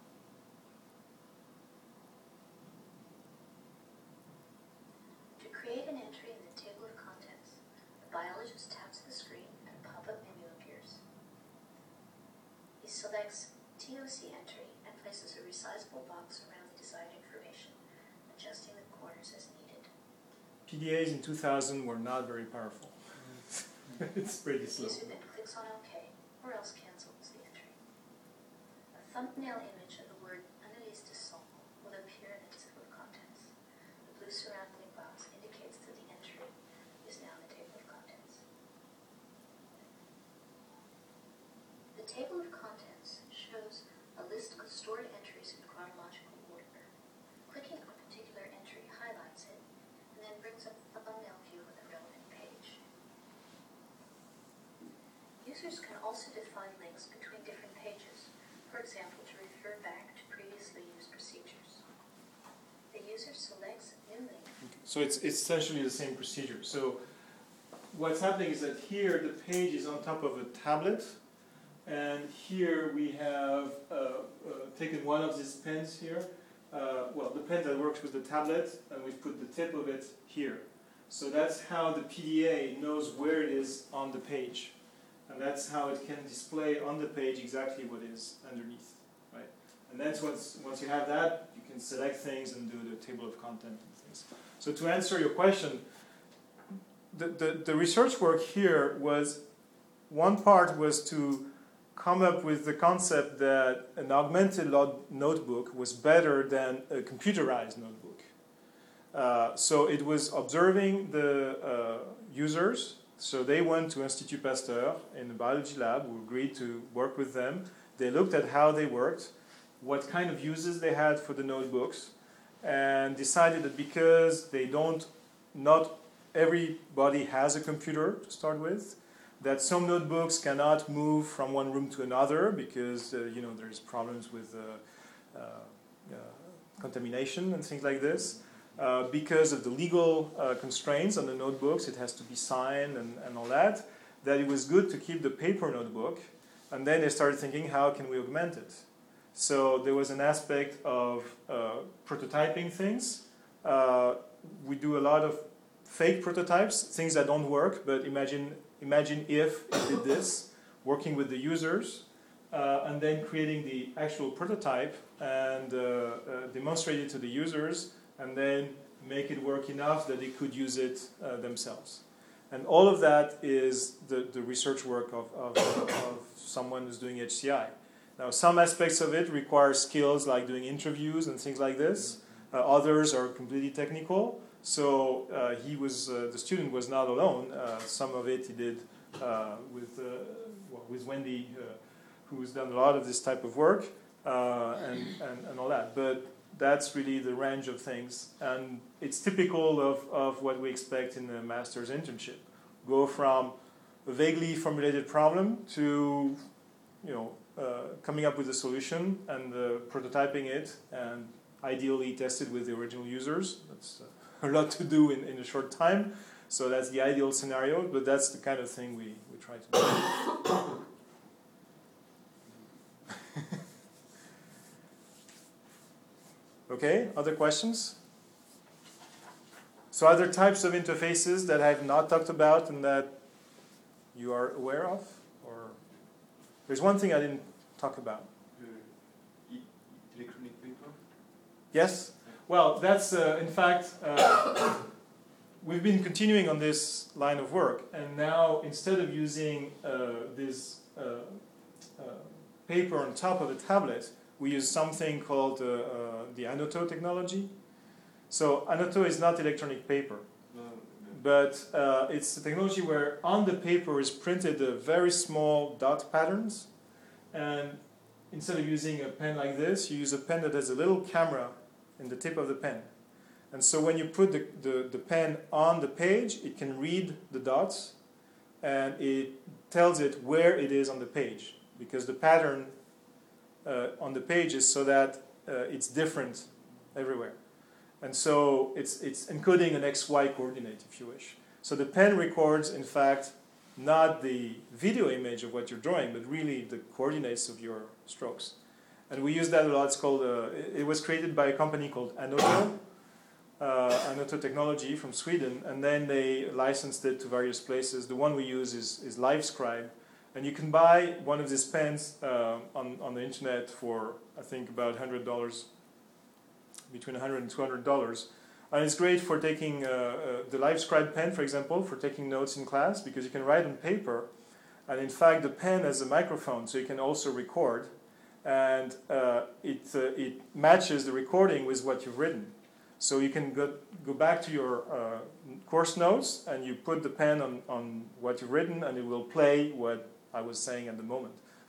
To create an entry in the table of contents, the biologist taps the screen and a pop-up menu appears. He selects T O C entry and places a resizable box around the desired information, adjusting the corners as needed. P D As in two thousand were not very powerful. It's pretty The slow. user then clicks on OK, or else cancels the entry. A thumbnail image of the word analyse de sang will appear in the table of contents. The blue surrounding box indicates that the entry is now in the table of contents. The table of contents shows a list of stored entries in chronological order. Clicking on a particular entry highlights it, and then brings up a thumbnail view of the relevant page. Users can also define links between different pages, for example, to refer back to previously used procedures. The user selects a new link. So it's, it's essentially the same procedure. So what's happening is that here the page is on top of a tablet And here we have uh, uh, taken one of these pens here. Uh, well, the pen that works with the tablet, and we've put the tip of it here. So that's how the P D A knows where it is on the page. And that's how it can display on the page exactly what is underneath. Right? And then once, once you have that, you can select things and do the table of content and things. So to answer your question, the, the, the research work here was, one part was to come up with the concept that an augmented notebook was better than a computerized notebook. Uh, so it was observing the uh, users. So they went to Institut Pasteur in the biology lab. We agreed to work with them. They looked at how they worked, what kind of uses they had for the notebooks, and decided that because they don't, not everybody has a computer to start with, that some notebooks cannot move from one room to another because uh, you know there's problems with uh, uh, uh, contamination and things like this. Uh, because of the legal uh, constraints on the notebooks, it has to be signed and, and all that, that it was good to keep the paper notebook. And then they started thinking, how can we augment it? So there was an aspect of uh, prototyping things. Uh, we do a lot of fake prototypes, things that don't work, but imagine Imagine if it did this, working with the users, uh, and then creating the actual prototype and uh, uh, demonstrate it to the users, and then make it work enough that they could use it uh, themselves. And all of that is the, the research work of, of, of someone who's doing H C I. Now, some aspects of it require skills like doing interviews and things like this. Uh, others are completely technical. So uh, he was uh, the student was not alone. Uh, some of it he did uh, with uh, well, with Wendy, uh, who's done a lot of this type of work uh, and, and and all that. But that's really the range of things, and it's typical of, of what we expect in a master's internship. Go from a vaguely formulated problem to, you know, uh, coming up with a solution and uh, prototyping it, and ideally tested with the original users. That's uh, a lot to do in, in a short time, so that's the ideal scenario, but that's the kind of thing we, we try to do. Okay, other questions? So other types of interfaces that I have not talked about and that you are aware of? Or there's one thing I didn't talk about. Uh, e- electronic paper? Yes? Well, that's, uh, in fact, uh, we've been continuing on this line of work, and now instead of using uh, this uh, uh, paper on top of a tablet, we use something called uh, uh, the Anoto technology. So Anoto is not electronic paper, No, no. but uh, it's a technology where on the paper is printed uh, very small dot patterns, and instead of using a pen like this, you use a pen that has a little camera in the tip of the pen. And so when you put the, the, the pen on the page, it can read the dots, and it tells it where it is on the page, because the pattern uh, on the page is so that uh, it's different everywhere. And so it's, it's encoding an X Y coordinate, if you wish. So the pen records, in fact, not the video image of what you're drawing, but really the coordinates of your strokes. And we use that a lot. It's called, uh, it was created by a company called Anoto, uh, Anoto Technology from Sweden, and then they licensed it to various places. The one we use is, is LiveScribe. And you can buy one of these pens uh, on, on the internet for, I think, about one hundred dollars, between one hundred dollars and two hundred dollars. And it's great for taking uh, uh, the LiveScribe pen, for example, for taking notes in class, because you can write on paper. And in fact, the pen has a microphone, so you can also record. And uh, it, uh, it matches the recording with what you've written. So you can go, go back to your uh, course notes, and you put the pen on, on what you've written, and it will play what I was saying at the moment.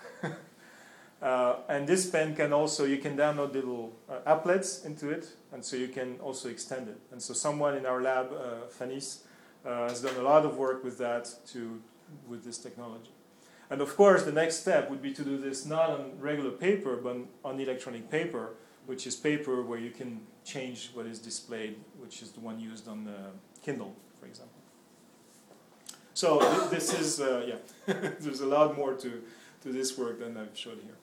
uh, and this pen can also, you can download little uh, applets into it, and so you can also extend it. And so someone in our lab, uh, Fanis, uh, has done a lot of work with that, to, with this technology. And of course, the next step would be to do this not on regular paper, but on electronic paper, which is paper where you can change what is displayed, which is the one used on the Kindle, for example. So th- this is, uh, yeah, there's a lot more to, to this work than I've showed here.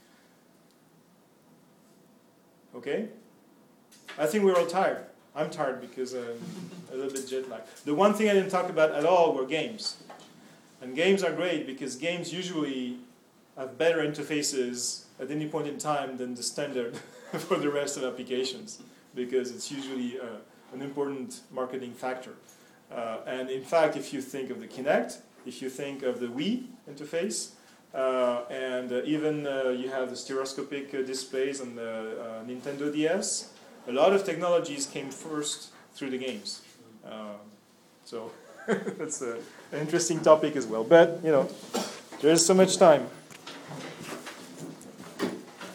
Okay? I think we're all tired. I'm tired because I'm a little bit jet lagged. The one thing I didn't talk about at all were games. And games are great because games usually have better interfaces at any point in time than the standard for the rest of applications, because it's usually uh, an important marketing factor. Uh, and in fact, if you think of the Kinect, if you think of the Wii interface, uh, and uh, even uh, you have the stereoscopic uh, displays on the uh, Nintendo D S, a lot of technologies came first through the games. Uh, so that's a, an interesting topic as well. But, you know, there's so much time.